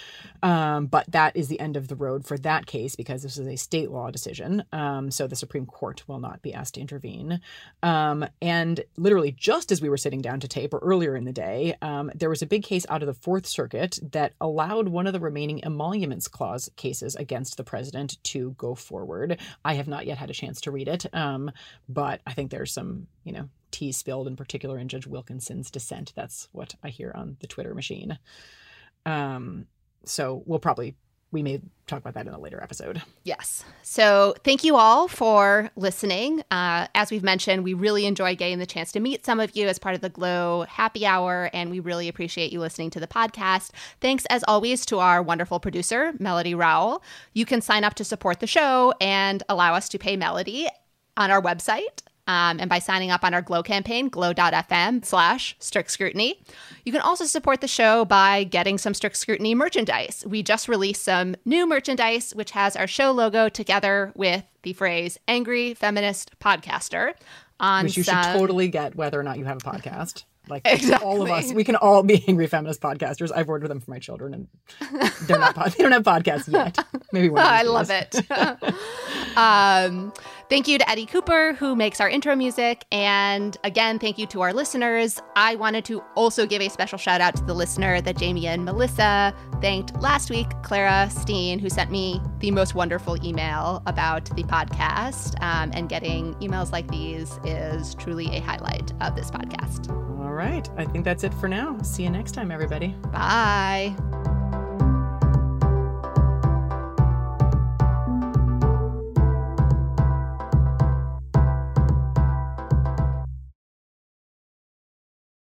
Um, but that is the end of the road for that case because this is a state law decision. Um, so the Supreme Court will not be asked to intervene. Um, and literally just as we were sitting down to tape or earlier in the day, um, there was a big case out of the Fourth Circuit that allowed one of the remaining emoluments clause cases against the president to go forward. I have not yet had a chance to read it, um, but I think there's some, you know, tea spilled in particular in Judge Wilkinson's dissent. That's what I hear on the Twitter machine. Um, so we'll probably, we may talk about that in a later episode. Yes. So thank you all for listening. Uh, as we've mentioned, we really enjoyed getting the chance to meet some of you as part of the Glow Happy Hour, and we really appreciate you listening to the podcast. Thanks, as always, to our wonderful producer, Melody Rowell. You can sign up to support the show and allow us to pay Melody on our website. Um, and by signing up on our Glow campaign, glow.fm slash strict scrutiny. You can also support the show by getting some Strict Scrutiny merchandise. We just released some new merchandise, which has our show logo together with the phrase Angry Feminist Podcaster. On Which you some... should totally get whether or not you have a podcast. Like exactly. all of us, we can all be angry feminist podcasters. I've ordered them for my children, and they're not. They don't have podcasts yet. Maybe one. I love it. um, thank you to Eddie Cooper, who makes our intro music, and again, thank you to our listeners. I wanted to also give a special shout out to the listener that Jamie and Melissa thanked last week, Clara Steen, who sent me the most wonderful email about the podcast. Um, and getting emails like these is truly a highlight of this podcast. All right. I think that's it for now. See you next time, everybody. Bye.